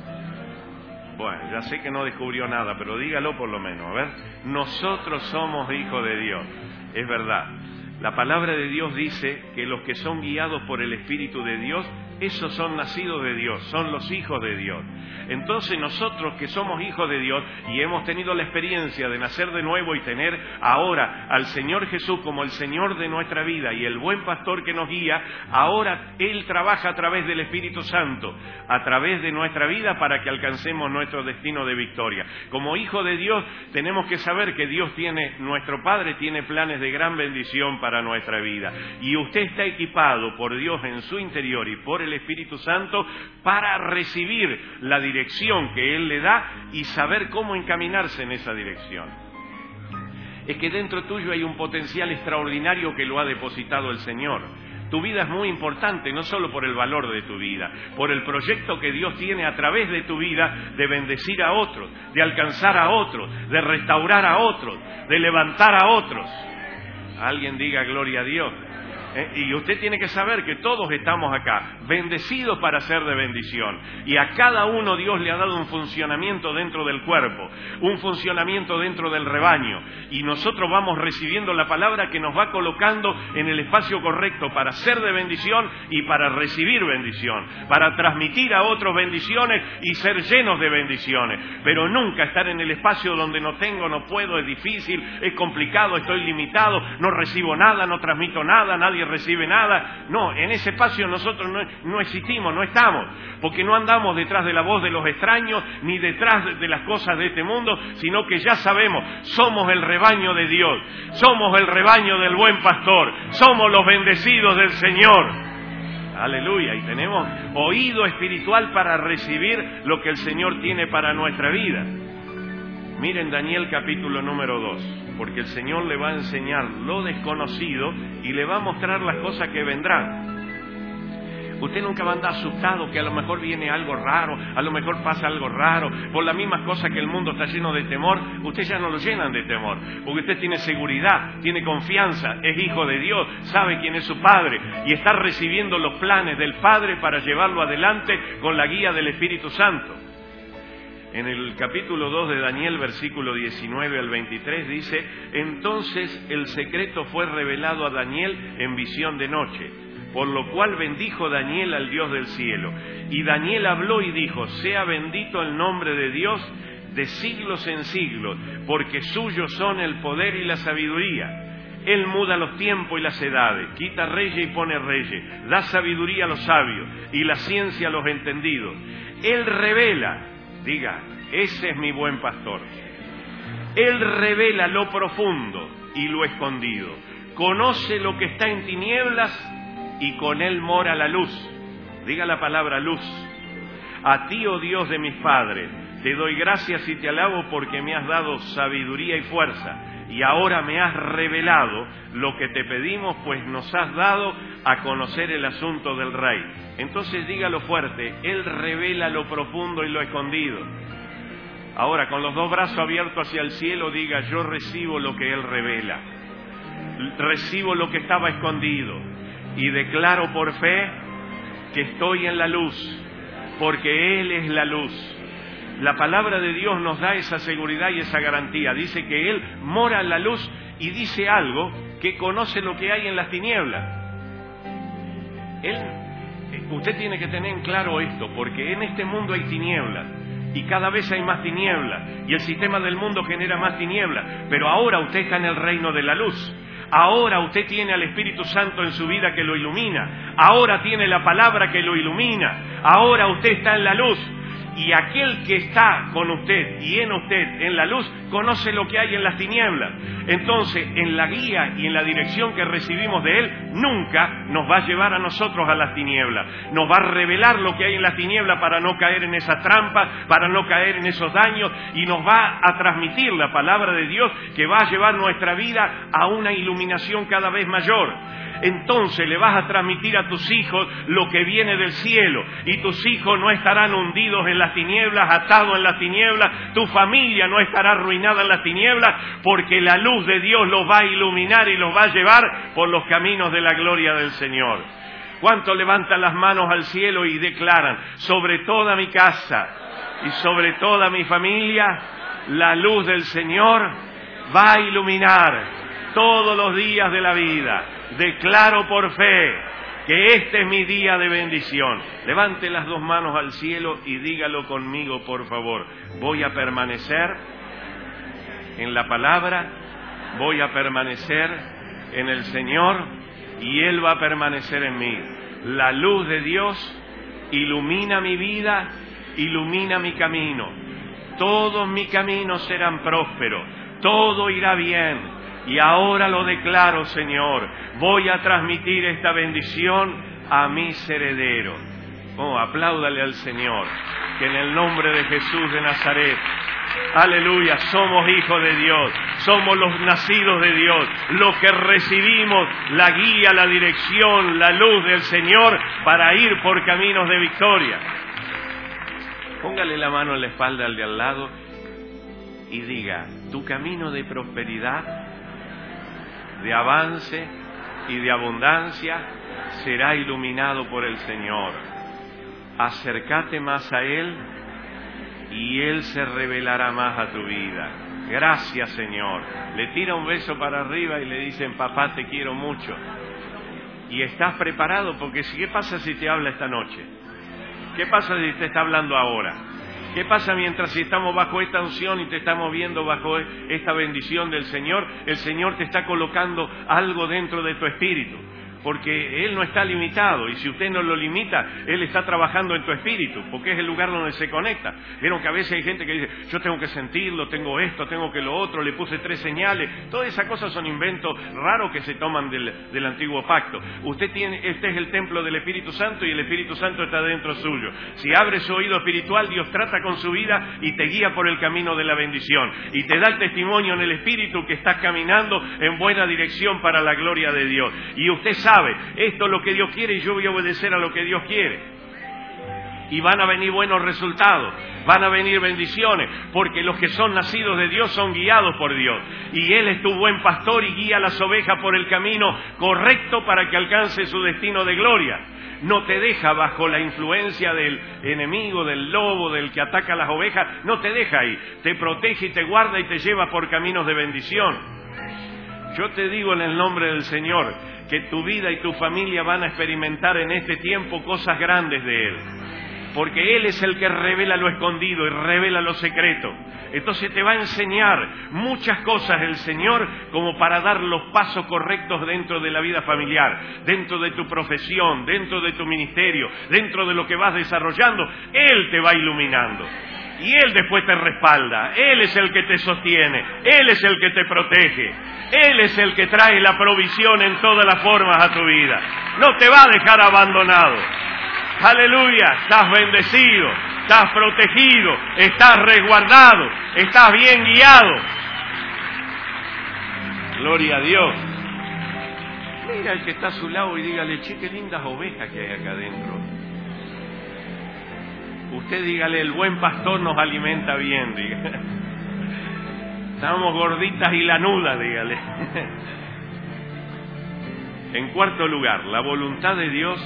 Bueno, ya sé que no descubrió nada, pero dígalo por lo menos, a ver. Nosotros somos hijos de Dios. Es verdad. La palabra de Dios dice que los que son guiados por el Espíritu de Dios, esos son nacidos de Dios, son los hijos de Dios. Entonces nosotros que somos hijos de Dios y hemos tenido la experiencia de nacer de nuevo y tener ahora al Señor Jesús como el Señor de nuestra vida y el buen pastor que nos guía, ahora Él trabaja a través del Espíritu Santo, a través de nuestra vida para que alcancemos nuestro destino de victoria. Como hijos de Dios tenemos que saber que Dios nuestro Padre tiene planes de gran bendición para nuestra vida. Y usted está equipado por Dios en su interior y por el Espíritu Santo para recibir la dirección que Él le da y saber cómo encaminarse en esa dirección. Es que dentro tuyo hay un potencial extraordinario que lo ha depositado el Señor. Tu vida es muy importante, no solo por el valor de tu vida, por el proyecto que Dios tiene a través de tu vida de bendecir a otros, de alcanzar a otros, de restaurar a otros, de levantar a otros. Alguien diga gloria a Dios. Y usted tiene que saber que todos estamos acá, bendecidos para ser de bendición. Y a cada uno Dios le ha dado un funcionamiento dentro del cuerpo, un funcionamiento dentro del rebaño. Y nosotros vamos recibiendo la palabra que nos va colocando en el espacio correcto para ser de bendición y para recibir bendición, para transmitir a otros bendiciones y ser llenos de bendiciones. Pero nunca estar en el espacio donde no tengo, no puedo, es difícil, es complicado, estoy limitado, no recibo nada, no transmito nada, nadie recibe nada. No, en ese espacio nosotros no existimos, no estamos, porque no andamos detrás de la voz de los extraños ni detrás de las cosas de este mundo, sino que ya sabemos, somos el rebaño de Dios, somos el rebaño del buen pastor, somos los bendecidos del Señor. Aleluya. Y tenemos oído espiritual para recibir lo que el Señor tiene para nuestra vida. Miren Daniel capítulo número 2, porque el Señor le va a enseñar lo desconocido y le va a mostrar las cosas que vendrán. Usted nunca va a andar asustado que a lo mejor viene algo raro, a lo mejor pasa algo raro, por las mismas cosas que el mundo está lleno de temor, usted ya no lo llenan de temor, porque usted tiene seguridad, tiene confianza, es hijo de Dios, sabe quién es su Padre y está recibiendo los planes del Padre para llevarlo adelante con la guía del Espíritu Santo. En el capítulo 2 de Daniel, versículo 19 al 23, dice: entonces el secreto fue revelado a Daniel en visión de noche, por lo cual bendijo Daniel al Dios del cielo. Y Daniel habló y dijo: sea bendito el nombre de Dios de siglos en siglos, porque suyos son el poder y la sabiduría. Él muda los tiempos y las edades, quita reyes y pone reyes, da sabiduría a los sabios y la ciencia a los entendidos. Él revela, diga, ese es mi buen pastor. Él revela lo profundo y lo escondido. Conoce lo que está en tinieblas y con él mora la luz. Diga la palabra luz. A ti, oh Dios de mis padres, te doy gracias y te alabo porque me has dado sabiduría y fuerza. Y ahora me has revelado lo que te pedimos, pues nos has dado a conocer el asunto del rey. Entonces dígalo fuerte: Él revela lo profundo y lo escondido. Ahora, con los dos brazos abiertos hacia el cielo, diga: yo recibo lo que Él revela. Recibo lo que estaba escondido. y declaro por fe que estoy en la luz, porque Él es la luz. La palabra de Dios nos da esa seguridad y esa garantía. Dice que Él mora en la luz y dice algo, que conoce lo que hay en las tinieblas. Usted tiene que tener en claro esto, porque en este mundo hay tinieblas y cada vez hay más tinieblas y el sistema del mundo genera más tinieblas, pero ahora usted está en el reino de la luz. Ahora usted tiene al Espíritu Santo en su vida que lo ilumina. Ahora tiene la palabra que lo ilumina. Ahora usted está en la luz. Y aquel que está con usted y en usted en la luz conoce lo que hay en las tinieblas. Entonces, en la guía y en la dirección que recibimos de Él, nunca nos va a llevar a nosotros a las tinieblas. Nos va a revelar lo que hay en las tinieblas para no caer en esas trampas, para no caer en esos daños, y nos va a transmitir la palabra de Dios que va a llevar nuestra vida a una iluminación cada vez mayor. Entonces le vas a transmitir a tus hijos lo que viene del cielo, y tus hijos no estarán hundidos en las tinieblas, atados en las tinieblas. Tu familia no estará arruinada en las tinieblas, porque la luz de Dios los va a iluminar y los va a llevar por los caminos de la gloria del Señor. ¿Cuántos levantan las manos al cielo y declaran: sobre toda mi casa y sobre toda mi familia, la luz del Señor va a iluminar todos los días de la vida? Declaro por fe que este es mi día de bendición. Levante las dos manos al cielo y dígalo conmigo, por favor. Voy a permanecer en la palabra, voy a permanecer en el Señor y Él va a permanecer en mí. La luz de Dios ilumina mi vida, ilumina mi camino. Todos mis caminos serán prósperos, todo irá bien. Y ahora lo declaro, Señor, voy a transmitir esta bendición a mis herederos. Oh, apláudale al Señor, que en el nombre de Jesús de Nazaret, aleluya, somos hijos de Dios, somos los nacidos de Dios, los que recibimos la guía, la dirección, la luz del Señor para ir por caminos de victoria. Póngale la mano en la espalda al de al lado y diga: tu camino de prosperidad, de avance y de abundancia será iluminado por el Señor. Acércate más a Él y Él se revelará más a tu vida. Gracias, Señor. Le tira un beso para arriba y le dicen: papá, te quiero mucho. Y estás preparado, porque ¿qué pasa si te habla esta noche? ¿Qué pasa si te está hablando ahora? ¿Qué pasa mientras estamos bajo esta unción y te estamos viendo bajo esta bendición del Señor? El Señor te está colocando algo dentro de tu espíritu, porque Él no está limitado, y si usted no lo limita, Él está trabajando en tu espíritu, porque es el lugar donde se conecta. Vieron que a veces hay gente que dice: yo tengo que sentirlo, tengo esto, tengo que lo otro, le puse 3 señales. Todas esas cosas son inventos raros que se toman del antiguo pacto. Este es el templo del Espíritu Santo y el Espíritu Santo está dentro suyo. Si abre su oído espiritual, Dios trata con su vida y te guía por el camino de la bendición, y te da el testimonio en el Espíritu que estás caminando en buena dirección para la gloria de Dios. Y usted sabe, esto es lo que Dios quiere y yo voy a obedecer a lo que Dios quiere. Y van a venir buenos resultados, van a venir bendiciones, porque los que son nacidos de Dios son guiados por Dios. Y Él es tu buen pastor y guía a las ovejas por el camino correcto para que alcance su destino de gloria. No te deja bajo la influencia del enemigo, del lobo, del que ataca a las ovejas, no te deja ahí. Te protege y te guarda y te lleva por caminos de bendición. Yo te digo en el nombre del Señor que tu vida y tu familia van a experimentar en este tiempo cosas grandes de Él, porque Él es el que revela lo escondido y revela lo secreto. Entonces te va a enseñar muchas cosas el Señor, como para dar los pasos correctos dentro de la vida familiar, dentro de tu profesión, dentro de tu ministerio, dentro de lo que vas desarrollando. Él te va iluminando y Él después te respalda. Él es el que te sostiene, Él es el que te protege, Él es el que trae la provisión en todas las formas a tu vida. No te va a dejar abandonado. Aleluya, estás bendecido, estás protegido, estás resguardado, estás bien guiado. Gloria a Dios. Mira al que está a su lado y dígale: che, qué lindas ovejas que hay acá adentro. Usted dígale: el buen pastor nos alimenta bien, dígale. Estamos gorditas y lanudas, dígale. En cuarto lugar, la voluntad de Dios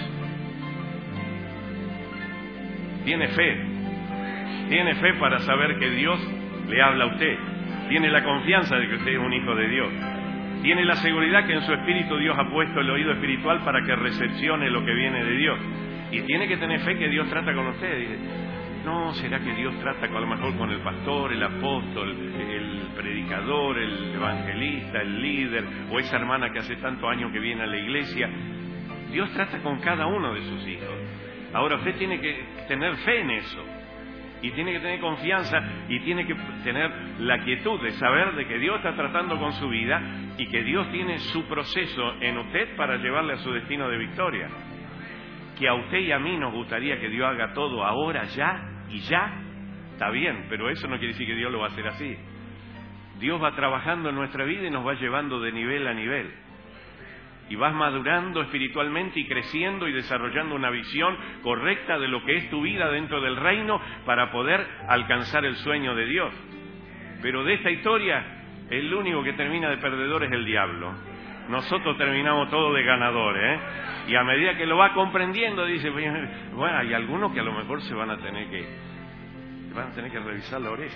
tiene fe. Tiene fe para saber que Dios le habla a usted. Tiene la confianza de que usted es un hijo de Dios. Tiene la seguridad que en su espíritu Dios ha puesto el oído espiritual para que recepcione lo que viene de Dios. Y tiene que tener fe que Dios trata con usted. Dice, no, ¿será que Dios trata a lo mejor con el pastor, el apóstol, el predicador, el evangelista, el líder, o esa hermana que hace tantos años que viene a la iglesia? Dios trata con cada uno de sus hijos. Ahora usted tiene que tener fe en eso. Y tiene que tener confianza y tiene que tener la quietud de saber de que Dios está tratando con su vida y que Dios tiene su proceso en usted para llevarle a su destino de victoria. Que a usted y a mí nos gustaría que Dios haga todo ahora, ya y ya, está bien, pero eso no quiere decir que Dios lo va a hacer así. Dios va trabajando en nuestra vida y nos va llevando de nivel a nivel. Y vas madurando espiritualmente y creciendo y desarrollando una visión correcta de lo que es tu vida dentro del reino para poder alcanzar el sueño de Dios. Pero de esta historia, el único que termina de perdedor es el diablo. Nosotros terminamos todo de ganadores, ¿eh? Y a medida que lo va comprendiendo, dice, bueno, hay algunos que a lo mejor se van a tener que revisar la oreja.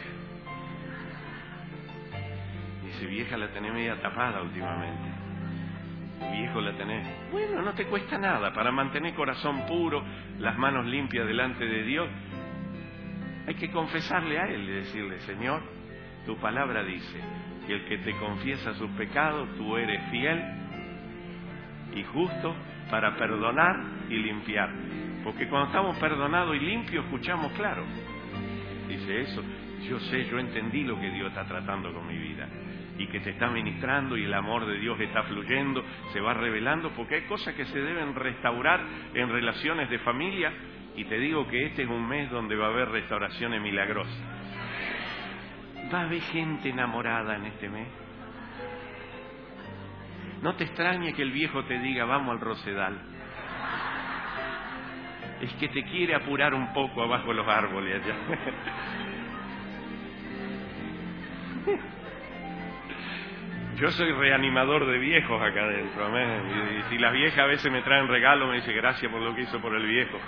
Dice, vieja, la tenés media tapada últimamente. Viejo, la tenés. Bueno, no te cuesta nada. Para mantener corazón puro, las manos limpias delante de Dios, hay que confesarle a Él y decirle, Señor, tu palabra dice que el que te confiesa sus pecados, tú eres fiel y justo para perdonar y limpiar. Porque cuando estamos perdonados y limpios, escuchamos claro. Dice eso, yo sé, yo entendí lo que Dios está tratando con mi vida. Y que te está ministrando y el amor de Dios está fluyendo, se va revelando, porque hay cosas que se deben restaurar en relaciones de familia, y te digo que este es un mes donde va a haber restauraciones milagrosas. Va a haber gente enamorada en este mes. No te extrañe que el viejo te diga, vamos al Rosedal. Es que te quiere apurar un poco abajo de los árboles allá. Yo soy reanimador de viejos acá adentro. Y si las viejas a veces me traen regalo, me dice gracias por lo que hizo por el viejo.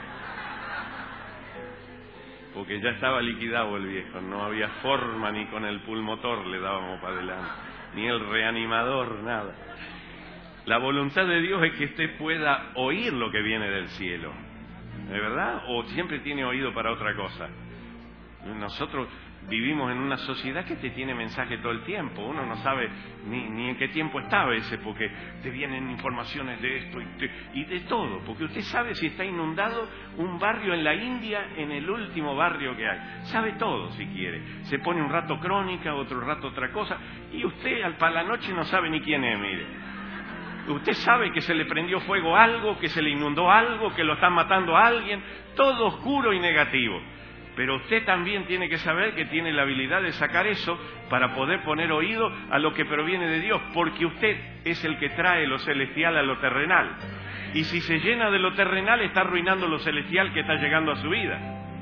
Porque ya estaba liquidado el viejo, no había forma, ni con el pulmotor le dábamos para adelante, ni el reanimador, nada. La voluntad de Dios es que usted pueda oír lo que viene del cielo, ¿de verdad? ¿O siempre tiene oído para otra cosa? Nosotros vivimos en una sociedad que te tiene mensaje todo el tiempo. Uno no sabe ni en qué tiempo está a veces, porque te vienen informaciones de esto y de todo. Porque usted sabe si está inundado un barrio en la India, en el último barrio que hay. Sabe todo si quiere. Se pone un rato crónica, otro rato otra cosa. Y usted para la noche no sabe ni quién es, mire. Usted sabe que se le prendió fuego a algo, que se le inundó algo, que lo están matando a alguien. Todo oscuro y negativo. Pero usted también tiene que saber que tiene la habilidad de sacar eso para poder poner oído a lo que proviene de Dios, porque usted es el que trae lo celestial a lo terrenal. Y si se llena de lo terrenal, está arruinando lo celestial que está llegando a su vida.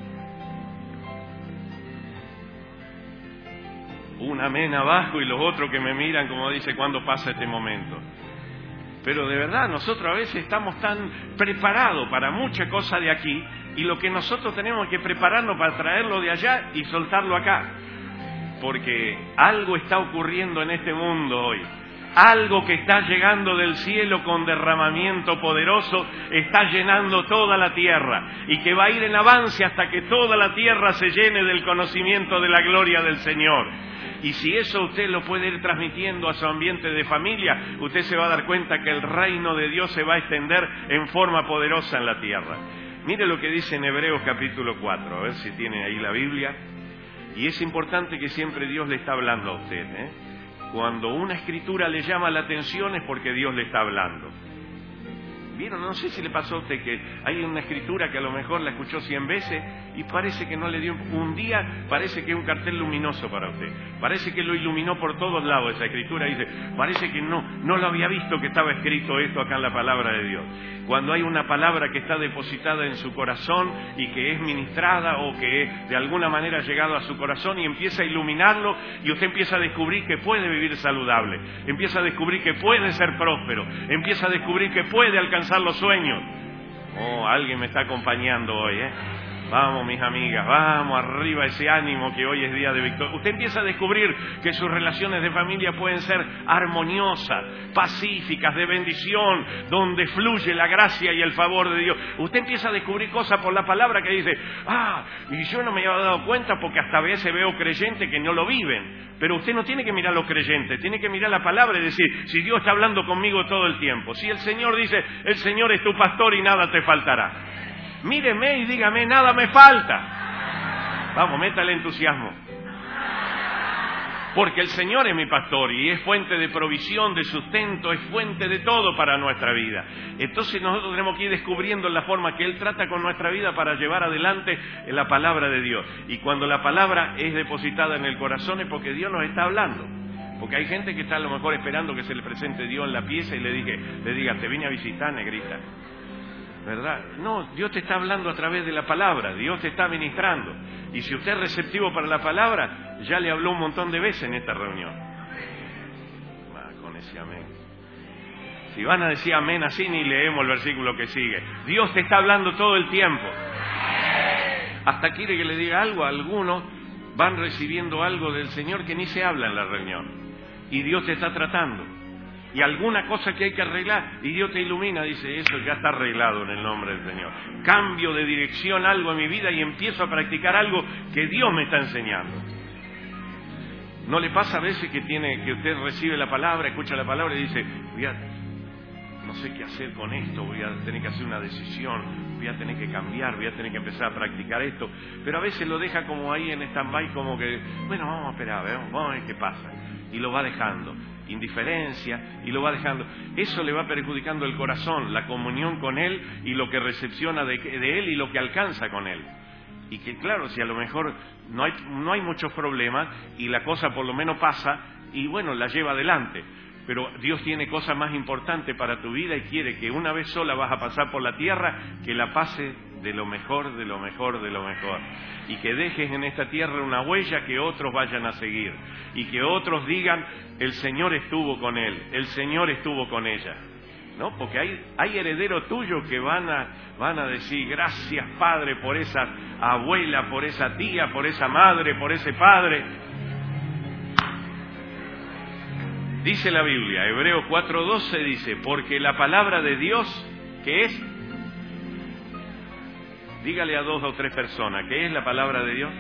Un amén abajo y los otros que me miran como dice, ¿cuándo pasa este momento? Pero de verdad, nosotros a veces estamos tan preparados para mucha cosa de aquí, y lo que nosotros tenemos que prepararnos para traerlo de allá y soltarlo acá. Porque algo está ocurriendo en este mundo hoy. Algo que está llegando del cielo con derramamiento poderoso está llenando toda la tierra. Y que va a ir en avance hasta que toda la tierra se llene del conocimiento de la gloria del Señor. Y si eso usted lo puede ir transmitiendo a su ambiente de familia, usted se va a dar cuenta que el reino de Dios se va a extender en forma poderosa en la tierra. Mire lo que dice en Hebreos capítulo 4, a ver si tiene ahí la Biblia. Y es importante que siempre Dios le está hablando a usted, ¿eh? Cuando una escritura le llama la atención es porque Dios le está hablando. ¿Vieron? No sé si le pasó a usted que hay una escritura que a lo mejor la escuchó 100 veces y parece que no le dio un día, parece que es un cartel luminoso para usted. Parece que lo iluminó por todos lados esa escritura. Dice, parece que no lo había visto que estaba escrito esto acá en la palabra de Dios. Cuando hay una palabra que está depositada en su corazón y que es ministrada o que de alguna manera ha llegado a su corazón y empieza a iluminarlo y usted empieza a descubrir que puede vivir saludable, empieza a descubrir que puede ser próspero, empieza a descubrir que puede alcanzar los sueños. Oh, alguien me está acompañando hoy, Vamos, mis amigas, vamos arriba, ese ánimo que hoy es día de victoria. Usted empieza a descubrir que sus relaciones de familia pueden ser armoniosas, pacíficas, de bendición, donde fluye la gracia y el favor de Dios. Usted empieza a descubrir cosas por la palabra que dice, y yo no me había dado cuenta porque hasta a veces veo creyentes que no lo viven. Pero usted no tiene que mirar a los creyentes, tiene que mirar la palabra y decir, si Dios está hablando conmigo todo el tiempo, si el Señor dice, el Señor es tu pastor y nada te faltará. Míreme y dígame, nada me falta. Vamos, métale entusiasmo. Porque el Señor es mi pastor y es fuente de provisión, de sustento, es fuente de todo para nuestra vida. Entonces nosotros tenemos que ir descubriendo la forma que Él trata con nuestra vida para llevar adelante la palabra de Dios. Y cuando la palabra es depositada en el corazón es porque Dios nos está hablando. Porque hay gente que está a lo mejor esperando que se le presente Dios en la pieza y le diga, te vine a visitar, negrita. ¿Verdad? No, Dios te está hablando a través de la palabra, Dios te está ministrando. Y si usted es receptivo para la palabra, ya le habló un montón de veces en esta reunión. Con ese amén. Si van a decir amén así, ni leemos el versículo que sigue. Dios te está hablando todo el tiempo. Hasta quiere que le diga algo, algunos van recibiendo algo del Señor que ni se habla en la reunión. Y Dios te está tratando. Y alguna cosa que hay que arreglar, y Dios te ilumina, dice, eso ya está arreglado en el nombre del Señor. Cambio de dirección algo en mi vida y empiezo a practicar algo que Dios me está enseñando. ¿No le pasa a veces que usted recibe la palabra, escucha la palabra y dice, no sé qué hacer con esto, voy a tener que hacer una decisión, voy a tener que cambiar, voy a tener que empezar a practicar esto, pero a veces lo deja como ahí en stand-by, como que, bueno, vamos a esperar, vamos a ver qué pasa, y lo va dejando, indiferencia, y lo va dejando. Eso le va perjudicando el corazón, la comunión con Él, y lo que recepciona de Él, y lo que alcanza con Él. Y que claro, si a lo mejor no hay muchos problemas, y la cosa por lo menos pasa, y bueno, la lleva adelante. Pero Dios tiene cosas más importantes para tu vida y quiere que una vez sola vas a pasar por la tierra, que la pase de lo mejor, de lo mejor, de lo mejor. Y que dejes en esta tierra una huella que otros vayan a seguir. Y que otros digan, el Señor estuvo con él, el Señor estuvo con ella. ¿No? Porque hay herederos tuyos que van a decir, gracias Padre por esa abuela, por esa tía, por esa madre, por ese padre. Dice la Biblia, Hebreos 4:12 dice, porque la palabra de Dios, ¿qué es? Dígale a 2 o 3 personas, ¿qué es la palabra de Dios?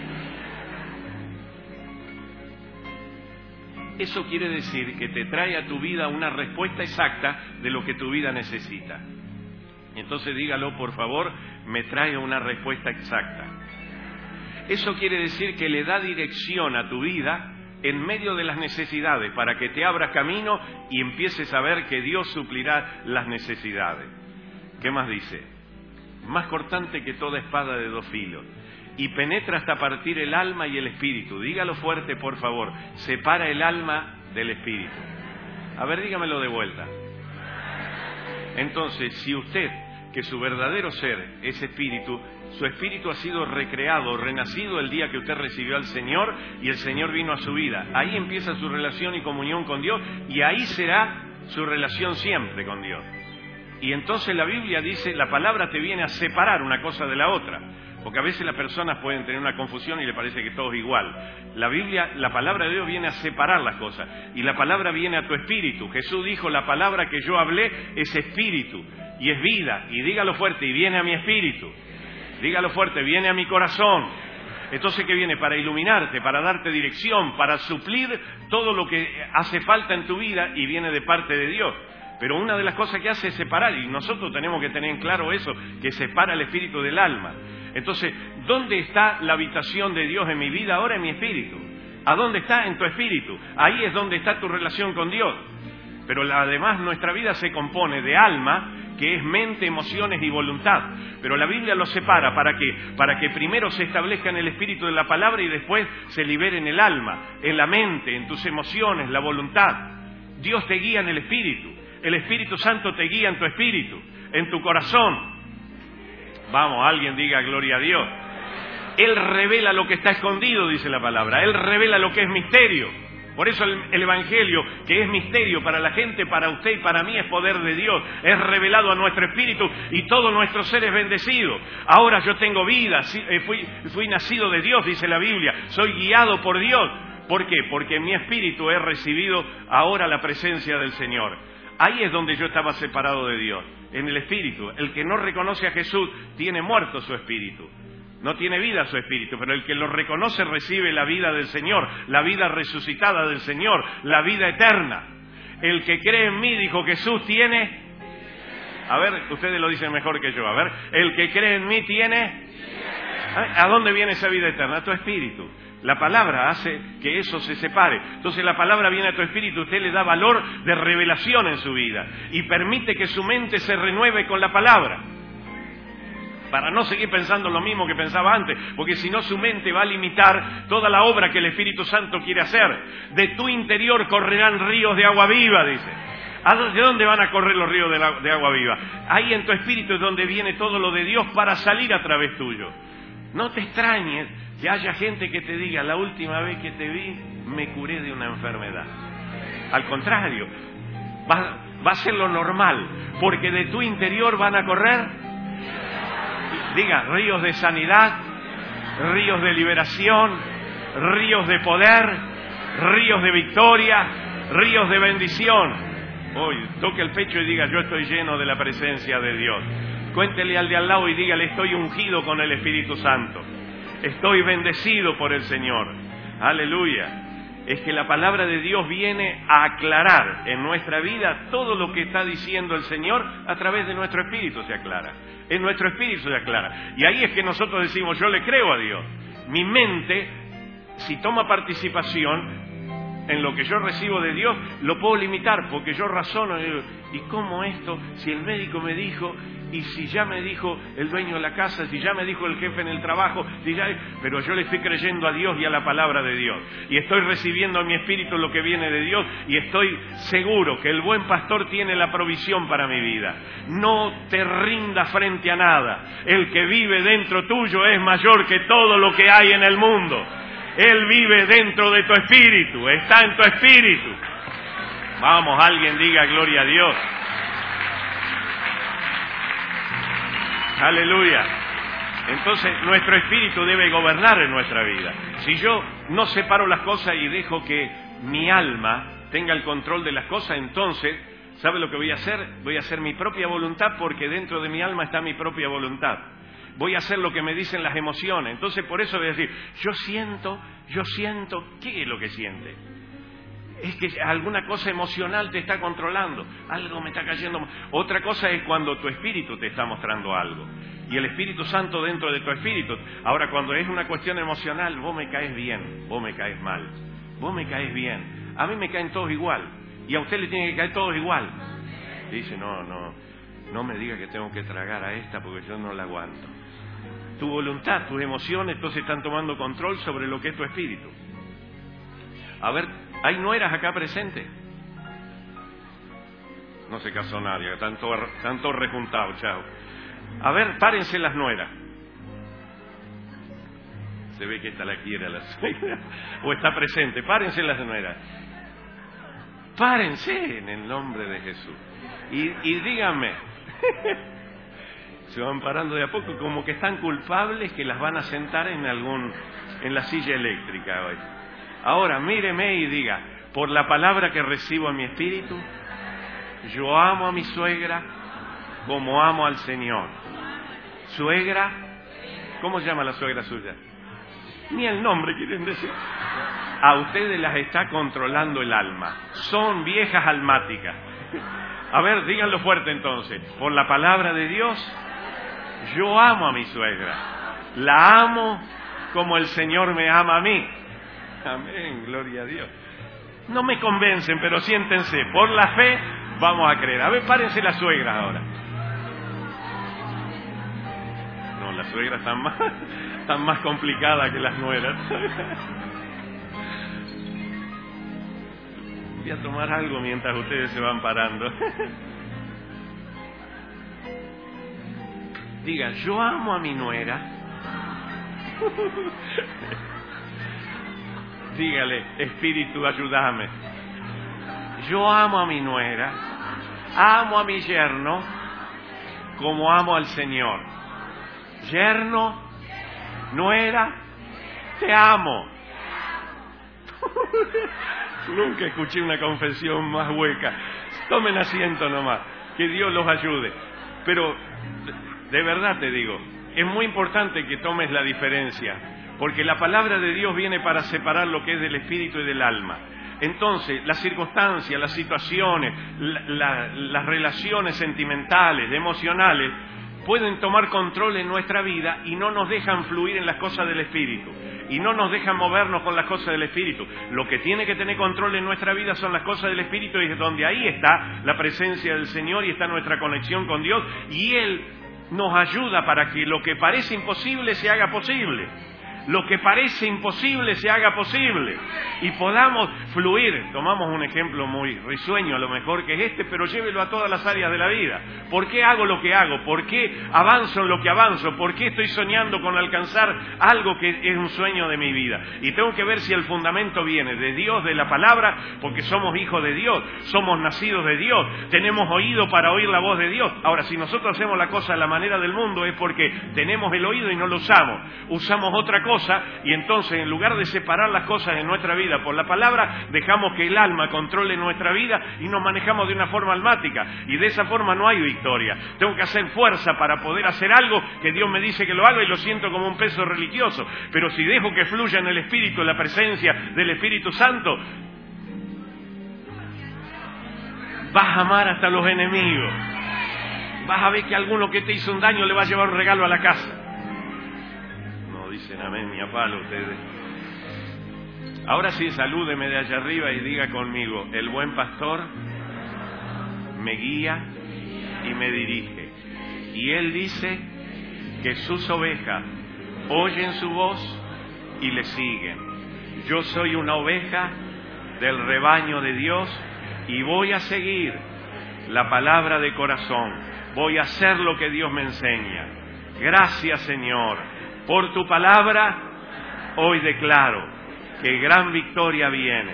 Eso quiere decir que te trae a tu vida una respuesta exacta de lo que tu vida necesita. Entonces dígalo, por favor, me trae una respuesta exacta. Eso quiere decir que le da dirección a tu vida en medio de las necesidades, para que te abras camino y empieces a ver que Dios suplirá las necesidades. ¿Qué más dice? Más cortante que toda espada de 2 filos, y penetra hasta partir el alma y el espíritu. Dígalo fuerte, por favor. Separa el alma del espíritu. A ver, dígamelo de vuelta. Entonces, si usted, que su verdadero ser es espíritu, su espíritu ha sido recreado, renacido el día que usted recibió al Señor y el Señor vino a su vida. Ahí empieza su relación y comunión con Dios y ahí será su relación siempre con Dios. Y entonces la Biblia dice, la palabra te viene a separar una cosa de la otra. Porque a veces las personas pueden tener una confusión y le parece que todo es igual. La palabra de Dios viene a separar las cosas. Y la palabra viene a tu espíritu. Jesús dijo, la palabra que yo hablé es espíritu y es vida. Y dígalo fuerte, y viene a mi espíritu. Dígalo fuerte, viene a mi corazón. Entonces, ¿qué viene? Para iluminarte, para darte dirección, para suplir todo lo que hace falta en tu vida y viene de parte de Dios. Pero una de las cosas que hace es separar, y nosotros tenemos que tener en claro eso, que separa el espíritu del alma. Entonces, ¿dónde está la habitación de Dios en mi vida? Ahora en mi espíritu. ¿A dónde está? En tu espíritu. Ahí es donde está tu relación con Dios. Pero además nuestra vida se compone de alma, que es mente, emociones y voluntad. Pero la Biblia los separa, ¿para qué? Para que primero se establezca en el espíritu de la palabra y después se libere en el alma, en la mente, en tus emociones, la voluntad. Dios te guía en el espíritu. El Espíritu Santo te guía en tu espíritu, en tu corazón. Vamos, alguien diga gloria a Dios. Él revela lo que está escondido, dice la palabra. Él revela lo que es misterio. Por eso el Evangelio, que es misterio para la gente, para usted y para mí, es poder de Dios. Es revelado a nuestro espíritu y todo nuestro ser es bendecido. Ahora yo tengo vida, fui nacido de Dios, dice la Biblia. Soy guiado por Dios. ¿Por qué? Porque en mi espíritu he recibido ahora la presencia del Señor. Ahí es donde yo estaba separado de Dios, en el espíritu. El que no reconoce a Jesús tiene muerto su espíritu. No tiene vida su espíritu, pero el que lo reconoce recibe la vida del Señor, la vida resucitada del Señor, la vida eterna. El que cree en mí, dijo Jesús, tiene... A ver, ustedes lo dicen mejor que yo. A ver, el que cree en mí tiene... ¿A dónde viene esa vida eterna? A tu espíritu. La palabra hace que eso se separe. Entonces la palabra viene a tu espíritu, usted le da valor de revelación en su vida y permite que su mente se renueve con la palabra. Para no seguir pensando lo mismo que pensaba antes, porque si no su mente va a limitar toda la obra que el Espíritu Santo quiere hacer. De tu interior correrán ríos de agua viva, dice. ¿De dónde van a correr los ríos de agua viva? Ahí en tu espíritu es donde viene todo lo de Dios para salir a través tuyo. No te extrañes que haya gente que te diga, la última vez que te vi me curé de una enfermedad. Al contrario, va a ser lo normal, porque de tu interior van a correr... Diga, ríos de sanidad, ríos de liberación, ríos de poder, ríos de victoria, ríos de bendición. Hoy, toque el pecho y diga, yo estoy lleno de la presencia de Dios. Cuéntele al de al lado y dígale, estoy ungido con el Espíritu Santo. Estoy bendecido por el Señor. Aleluya. Es que la palabra de Dios viene a aclarar en nuestra vida todo lo que está diciendo el Señor a través de nuestro espíritu se aclara. En nuestro espíritu se aclara. Y ahí es que nosotros decimos, yo le creo a Dios. Mi mente, si toma participación en lo que yo recibo de Dios, lo puedo limitar, porque yo razono y digo, ¿y cómo esto? Si el médico me dijo, y si ya me dijo el dueño de la casa, si ya me dijo el jefe en el trabajo, pero yo le estoy creyendo a Dios y a la palabra de Dios, y estoy recibiendo en mi espíritu lo que viene de Dios, y estoy seguro que el buen pastor tiene la provisión para mi vida. No te rindas frente a nada. El que vive dentro tuyo es mayor que todo lo que hay en el mundo. Él vive dentro de tu espíritu, está en tu espíritu. Vamos, alguien diga gloria a Dios. Aleluya. Entonces nuestro espíritu debe gobernar en nuestra vida. Si yo no separo las cosas y dejo que mi alma tenga el control de las cosas, entonces, ¿sabe lo que voy a hacer? Voy a hacer mi propia voluntad, porque dentro de mi alma está mi propia voluntad. Voy a hacer lo que me dicen las emociones. Entonces por eso voy a decir, yo siento, ¿qué es lo que siente? Es que alguna cosa emocional te está controlando, algo me está cayendo. Otra cosa es cuando tu espíritu te está mostrando algo, y el Espíritu Santo dentro de tu espíritu. Ahora, cuando es una cuestión emocional, vos me caes bien, vos me caes mal, vos me caes bien, a mí me caen todos igual, y a usted le tiene que caer todos igual. Dice, no me diga que tengo que tragar a esta porque yo no la aguanto. Tu voluntad, tus emociones, entonces están tomando control sobre lo que es tu espíritu. A ver, ¿hay nueras acá presentes? No se casó nadie, están todos rejuntados, chao. A ver, párense las nueras. Se ve que esta la quiere a la suegra, o está presente. Párense las nueras. Párense en el nombre de Jesús. Y díganme, se van parando de a poco, como que están culpables que las van a sentar en la silla eléctrica hoy. Ahora, míreme y diga, por la palabra que recibo en mi espíritu, yo amo a mi suegra como amo al Señor. Suegra, ¿cómo se llama la suegra suya? Ni el nombre quieren decir. A ustedes las está controlando el alma. Son viejas almáticas. A ver, díganlo fuerte entonces. Por la palabra de Dios, yo amo a mi suegra. La amo como el Señor me ama a mí. Amén, gloria a Dios. No me convencen, pero siéntense. Por la fe vamos a creer. A ver, párense las suegras ahora. Las suegras están más complicadas que las nueras. Voy a tomar algo mientras ustedes se van parando. Diga, yo amo a mi nuera. Dígale, Espíritu, ayúdame. Yo amo a mi nuera, amo a mi yerno como amo al Señor. Yerno, nuera, te amo. Nunca escuché una confesión más hueca. Tomen asiento nomás, que Dios los ayude. Pero, de verdad te digo, es muy importante que tomes la diferencia, porque la palabra de Dios viene para separar lo que es del espíritu y del alma. Entonces, las circunstancias, las situaciones, las relaciones sentimentales, emocionales, pueden tomar control en nuestra vida y no nos dejan fluir en las cosas del espíritu. Y no nos dejan movernos con las cosas del espíritu. Lo que tiene que tener control en nuestra vida son las cosas del espíritu, y es donde ahí está la presencia del Señor y está nuestra conexión con Dios. Y Él nos ayuda para que lo que parece imposible se haga posible. Lo que parece imposible se haga posible y podamos fluir. Tomamos un ejemplo muy risueño a lo mejor que es este, pero llévelo a todas las áreas de la vida. ¿Por qué hago lo que hago? ¿Por qué avanzo en lo que avanzo? ¿Por qué estoy soñando con alcanzar algo que es un sueño de mi vida? Y tengo que ver si el fundamento viene de Dios, de la palabra, porque somos hijos de Dios, somos nacidos de Dios, tenemos oído para oír la voz de Dios. Ahora, si nosotros hacemos la cosa a la manera del mundo es porque tenemos el oído y no lo usamos. Usamos otra cosa. Y entonces, en lugar de separar las cosas de nuestra vida por la palabra, dejamos que el alma controle nuestra vida y nos manejamos de una forma almática. Y de esa forma no hay victoria. Tengo que hacer fuerza para poder hacer algo que Dios me dice que lo haga y lo siento como un peso religioso. Pero si dejo que fluya en el Espíritu, la presencia del Espíritu Santo, vas a amar hasta los enemigos. Vas a ver que alguno que te hizo un daño le va a llevar un regalo a la casa. Dicen amén, ni a palo ustedes. Ahora sí, salúdeme de allá arriba y diga conmigo: el buen pastor me guía y me dirige. Y él dice que sus ovejas oyen su voz y le siguen. Yo soy una oveja del rebaño de Dios y voy a seguir la palabra de corazón. Voy a hacer lo que Dios me enseña. Gracias, Señor, por tu palabra. Hoy declaro que gran victoria viene.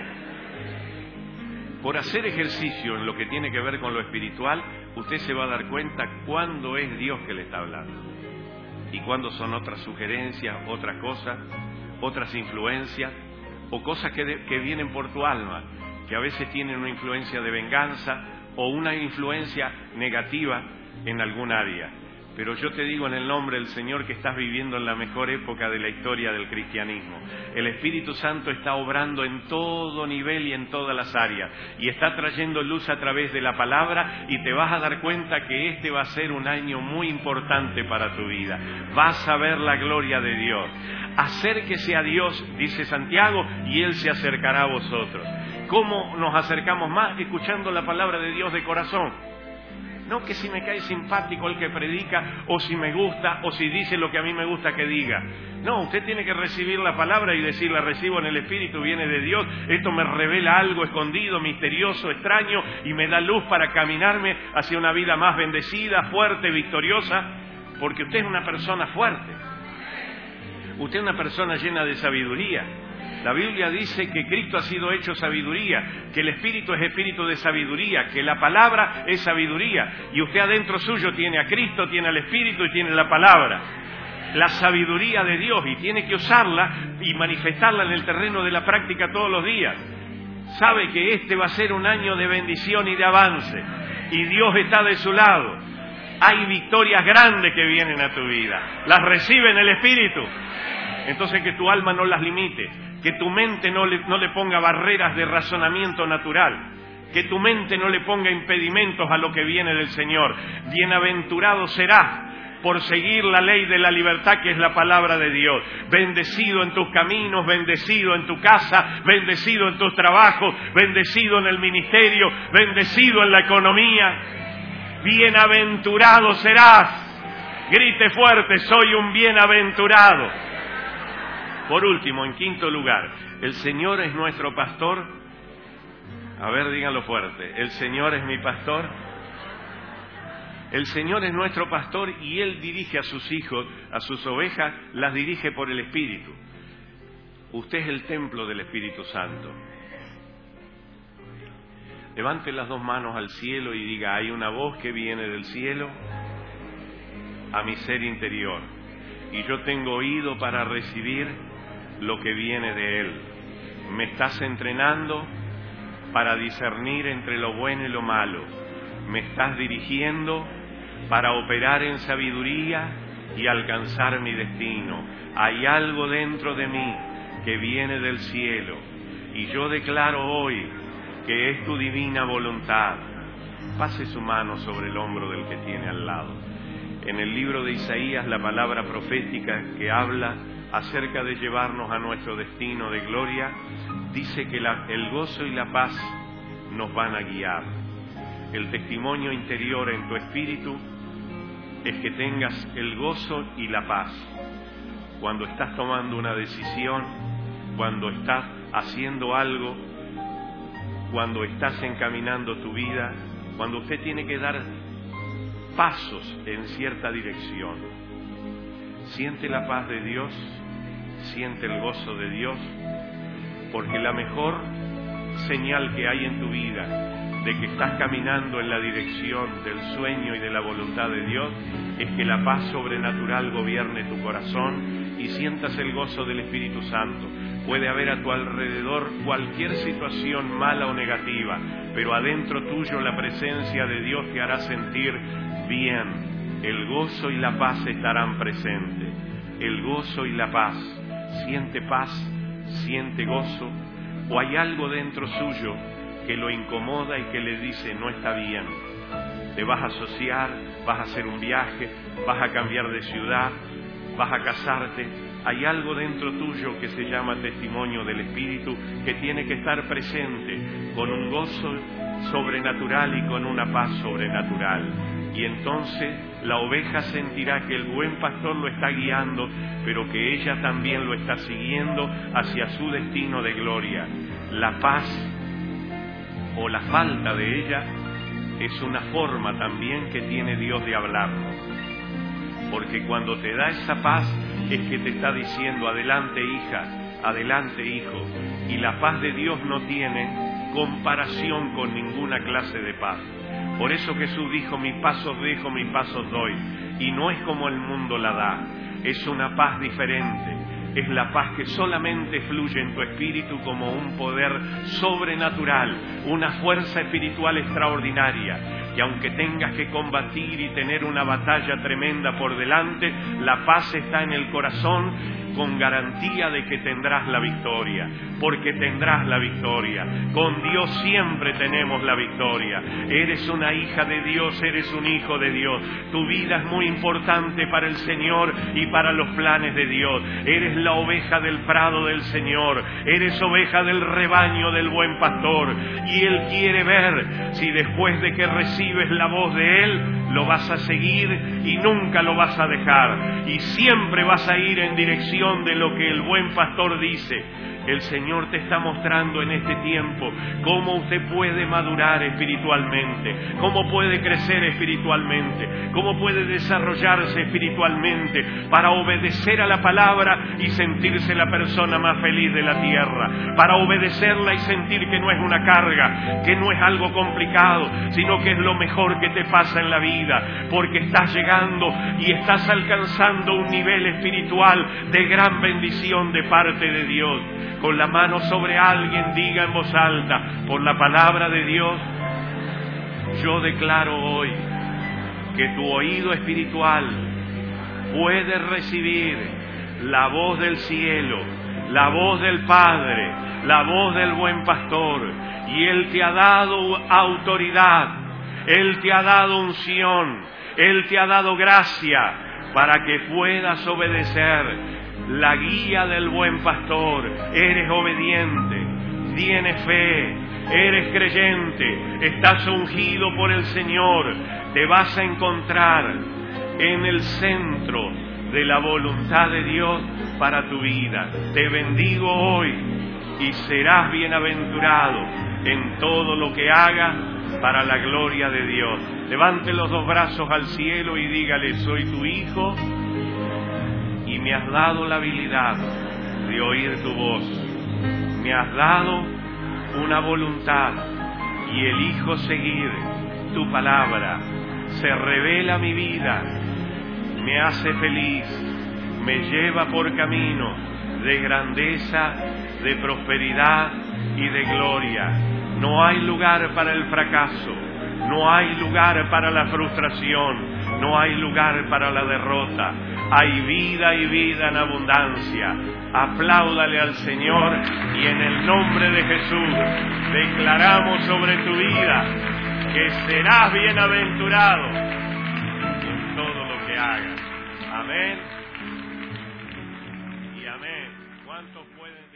Por hacer ejercicio en lo que tiene que ver con lo espiritual, usted se va a dar cuenta cuándo es Dios que le está hablando y cuándo son otras sugerencias, otras cosas, otras influencias o cosas que vienen por tu alma, que a veces tienen una influencia de venganza o una influencia negativa en algún área. Pero yo te digo en el nombre del Señor que estás viviendo en la mejor época de la historia del cristianismo. El Espíritu Santo está obrando en todo nivel y en todas las áreas. Y está trayendo luz a través de la palabra y te vas a dar cuenta que este va a ser un año muy importante para tu vida. Vas a ver la gloria de Dios. Acérquese a Dios, dice Santiago, y Él se acercará a vosotros. ¿Cómo nos acercamos más? Escuchando la palabra de Dios de corazón. No que si me cae simpático el que predica, o si me gusta, o si dice lo que a mí me gusta que diga. No, usted tiene que recibir la palabra y decir: la recibo en el Espíritu, viene de Dios. Esto me revela algo escondido, misterioso, extraño, y me da luz para caminarme hacia una vida más bendecida, fuerte, victoriosa, porque usted es una persona fuerte. Usted es una persona llena de sabiduría. La Biblia dice que Cristo ha sido hecho sabiduría, que el Espíritu es espíritu de sabiduría, que la palabra es sabiduría. Y usted adentro suyo tiene a Cristo, tiene al Espíritu y tiene la palabra. La sabiduría de Dios, y tiene que usarla y manifestarla en el terreno de la práctica todos los días. Sabe que este va a ser un año de bendición y de avance. Y Dios está de su lado. Hay victorias grandes que vienen a tu vida. Las recibe en el Espíritu. Entonces que tu alma no las limite. Que tu mente no le ponga barreras de razonamiento natural. Que tu mente no le ponga impedimentos a lo que viene del Señor. Bienaventurado serás por seguir la ley de la libertad, que es la palabra de Dios. Bendecido en tus caminos, bendecido en tu casa, bendecido en tus trabajos, bendecido en el ministerio, bendecido en la economía. Bienaventurado serás. Grite fuerte, soy un bienaventurado. Por último, en quinto lugar, el Señor es nuestro pastor. A ver, díganlo fuerte. El Señor es mi pastor. El Señor es nuestro pastor y Él dirige a sus hijos, a sus ovejas, las dirige por el Espíritu. Usted es el templo del Espíritu Santo. Levante las dos manos al cielo y diga, hay una voz que viene del cielo a mi ser interior. Y yo tengo oído para recibir lo que viene de Él. Me estás entrenando para discernir entre lo bueno y lo malo. Me estás dirigiendo para operar en sabiduría y alcanzar mi destino. Hay algo dentro de mí que viene del cielo y yo declaro hoy que es tu divina voluntad. Pase su mano sobre el hombro del que tiene al lado. En el libro de Isaías, la palabra profética que habla acerca de llevarnos a nuestro destino de gloria, dice que el gozo y la paz nos van a guiar. El testimonio interior en tu espíritu es que tengas el gozo y la paz. Cuando estás tomando una decisión, cuando estás haciendo algo, cuando estás encaminando tu vida, cuando usted tiene que dar pasos en cierta dirección. Siente la paz de Dios, siente el gozo de Dios, porque la mejor señal que hay en tu vida de que estás caminando en la dirección del sueño y de la voluntad de Dios es que la paz sobrenatural gobierne tu corazón y sientas el gozo del Espíritu Santo. Puede haber a tu alrededor cualquier situación mala o negativa, pero adentro tuyo la presencia de Dios te hará sentir bien. El gozo y la paz estarán presentes. El gozo y la paz. Siente paz, siente gozo, o hay algo dentro suyo que lo incomoda y que le dice no está bien. Te vas a asociar, vas a hacer un viaje, vas a cambiar de ciudad, vas a casarte. Hay algo dentro tuyo que se llama testimonio del Espíritu que tiene que estar presente con un gozo sobrenatural y con una paz sobrenatural. Y entonces la oveja sentirá que el buen pastor lo está guiando, pero que ella también lo está siguiendo hacia su destino de gloria. La paz o la falta de ella es una forma también que tiene Dios de hablarnos. Porque cuando te da esa paz es que te está diciendo adelante hija, adelante hijo. Y la paz de Dios no tiene comparación con ninguna clase de paz. Por eso Jesús dijo, mis pasos dejo, mis pasos doy. Y no es como el mundo la da, es una paz diferente. Es la paz que solamente fluye en tu espíritu como un poder sobrenatural, una fuerza espiritual extraordinaria. Y aunque tengas que combatir y tener una batalla tremenda por delante, la paz está en el corazón con garantía de que tendrás la victoria, porque tendrás la victoria. Con Dios siempre tenemos la victoria. Eres una hija de Dios, eres un hijo de Dios. Tu vida es muy importante para el Señor y para los planes de Dios. Eres la oveja del prado del Señor, eres oveja del rebaño del buen pastor, y Él quiere ver si después de que recibes la voz de Él, lo vas a seguir y nunca lo vas a dejar, y siempre vas a ir en dirección de lo que el buen pastor dice. El Señor te está mostrando en este tiempo cómo usted puede madurar espiritualmente, cómo puede crecer espiritualmente, cómo puede desarrollarse espiritualmente para obedecer a la palabra y sentirse la persona más feliz de la tierra, para obedecerla y sentir que no es una carga, que no es algo complicado, sino que es lo mejor que te pasa en la vida, porque estás llegando y estás alcanzando un nivel espiritual de gran bendición de parte de Dios. Con la mano sobre alguien, diga en voz alta, por la palabra de Dios, yo declaro hoy que tu oído espiritual puede recibir la voz del cielo, la voz del Padre, la voz del buen pastor, y Él te ha dado autoridad, Él te ha dado unción, Él te ha dado gracia para que puedas obedecer la guía del buen pastor. Eres obediente, tienes fe, eres creyente, estás ungido por el Señor. Te vas a encontrar en el centro de la voluntad de Dios para tu vida. Te bendigo hoy y serás bienaventurado en todo lo que hagas para la gloria de Dios. Levante los dos brazos al cielo y dígale: soy tu hijo y me has dado la habilidad de oír tu voz. Me has dado una voluntad y elijo seguir tu palabra. Se revela mi vida, me hace feliz, me lleva por camino de grandeza, de prosperidad y de gloria. No hay lugar para el fracaso, no hay lugar para la frustración, no hay lugar para la derrota. Hay vida y vida en abundancia. Apláudale al Señor y en el nombre de Jesús declaramos sobre tu vida que serás bienaventurado en todo lo que hagas. Amén y amén. ¿Cuántos pueden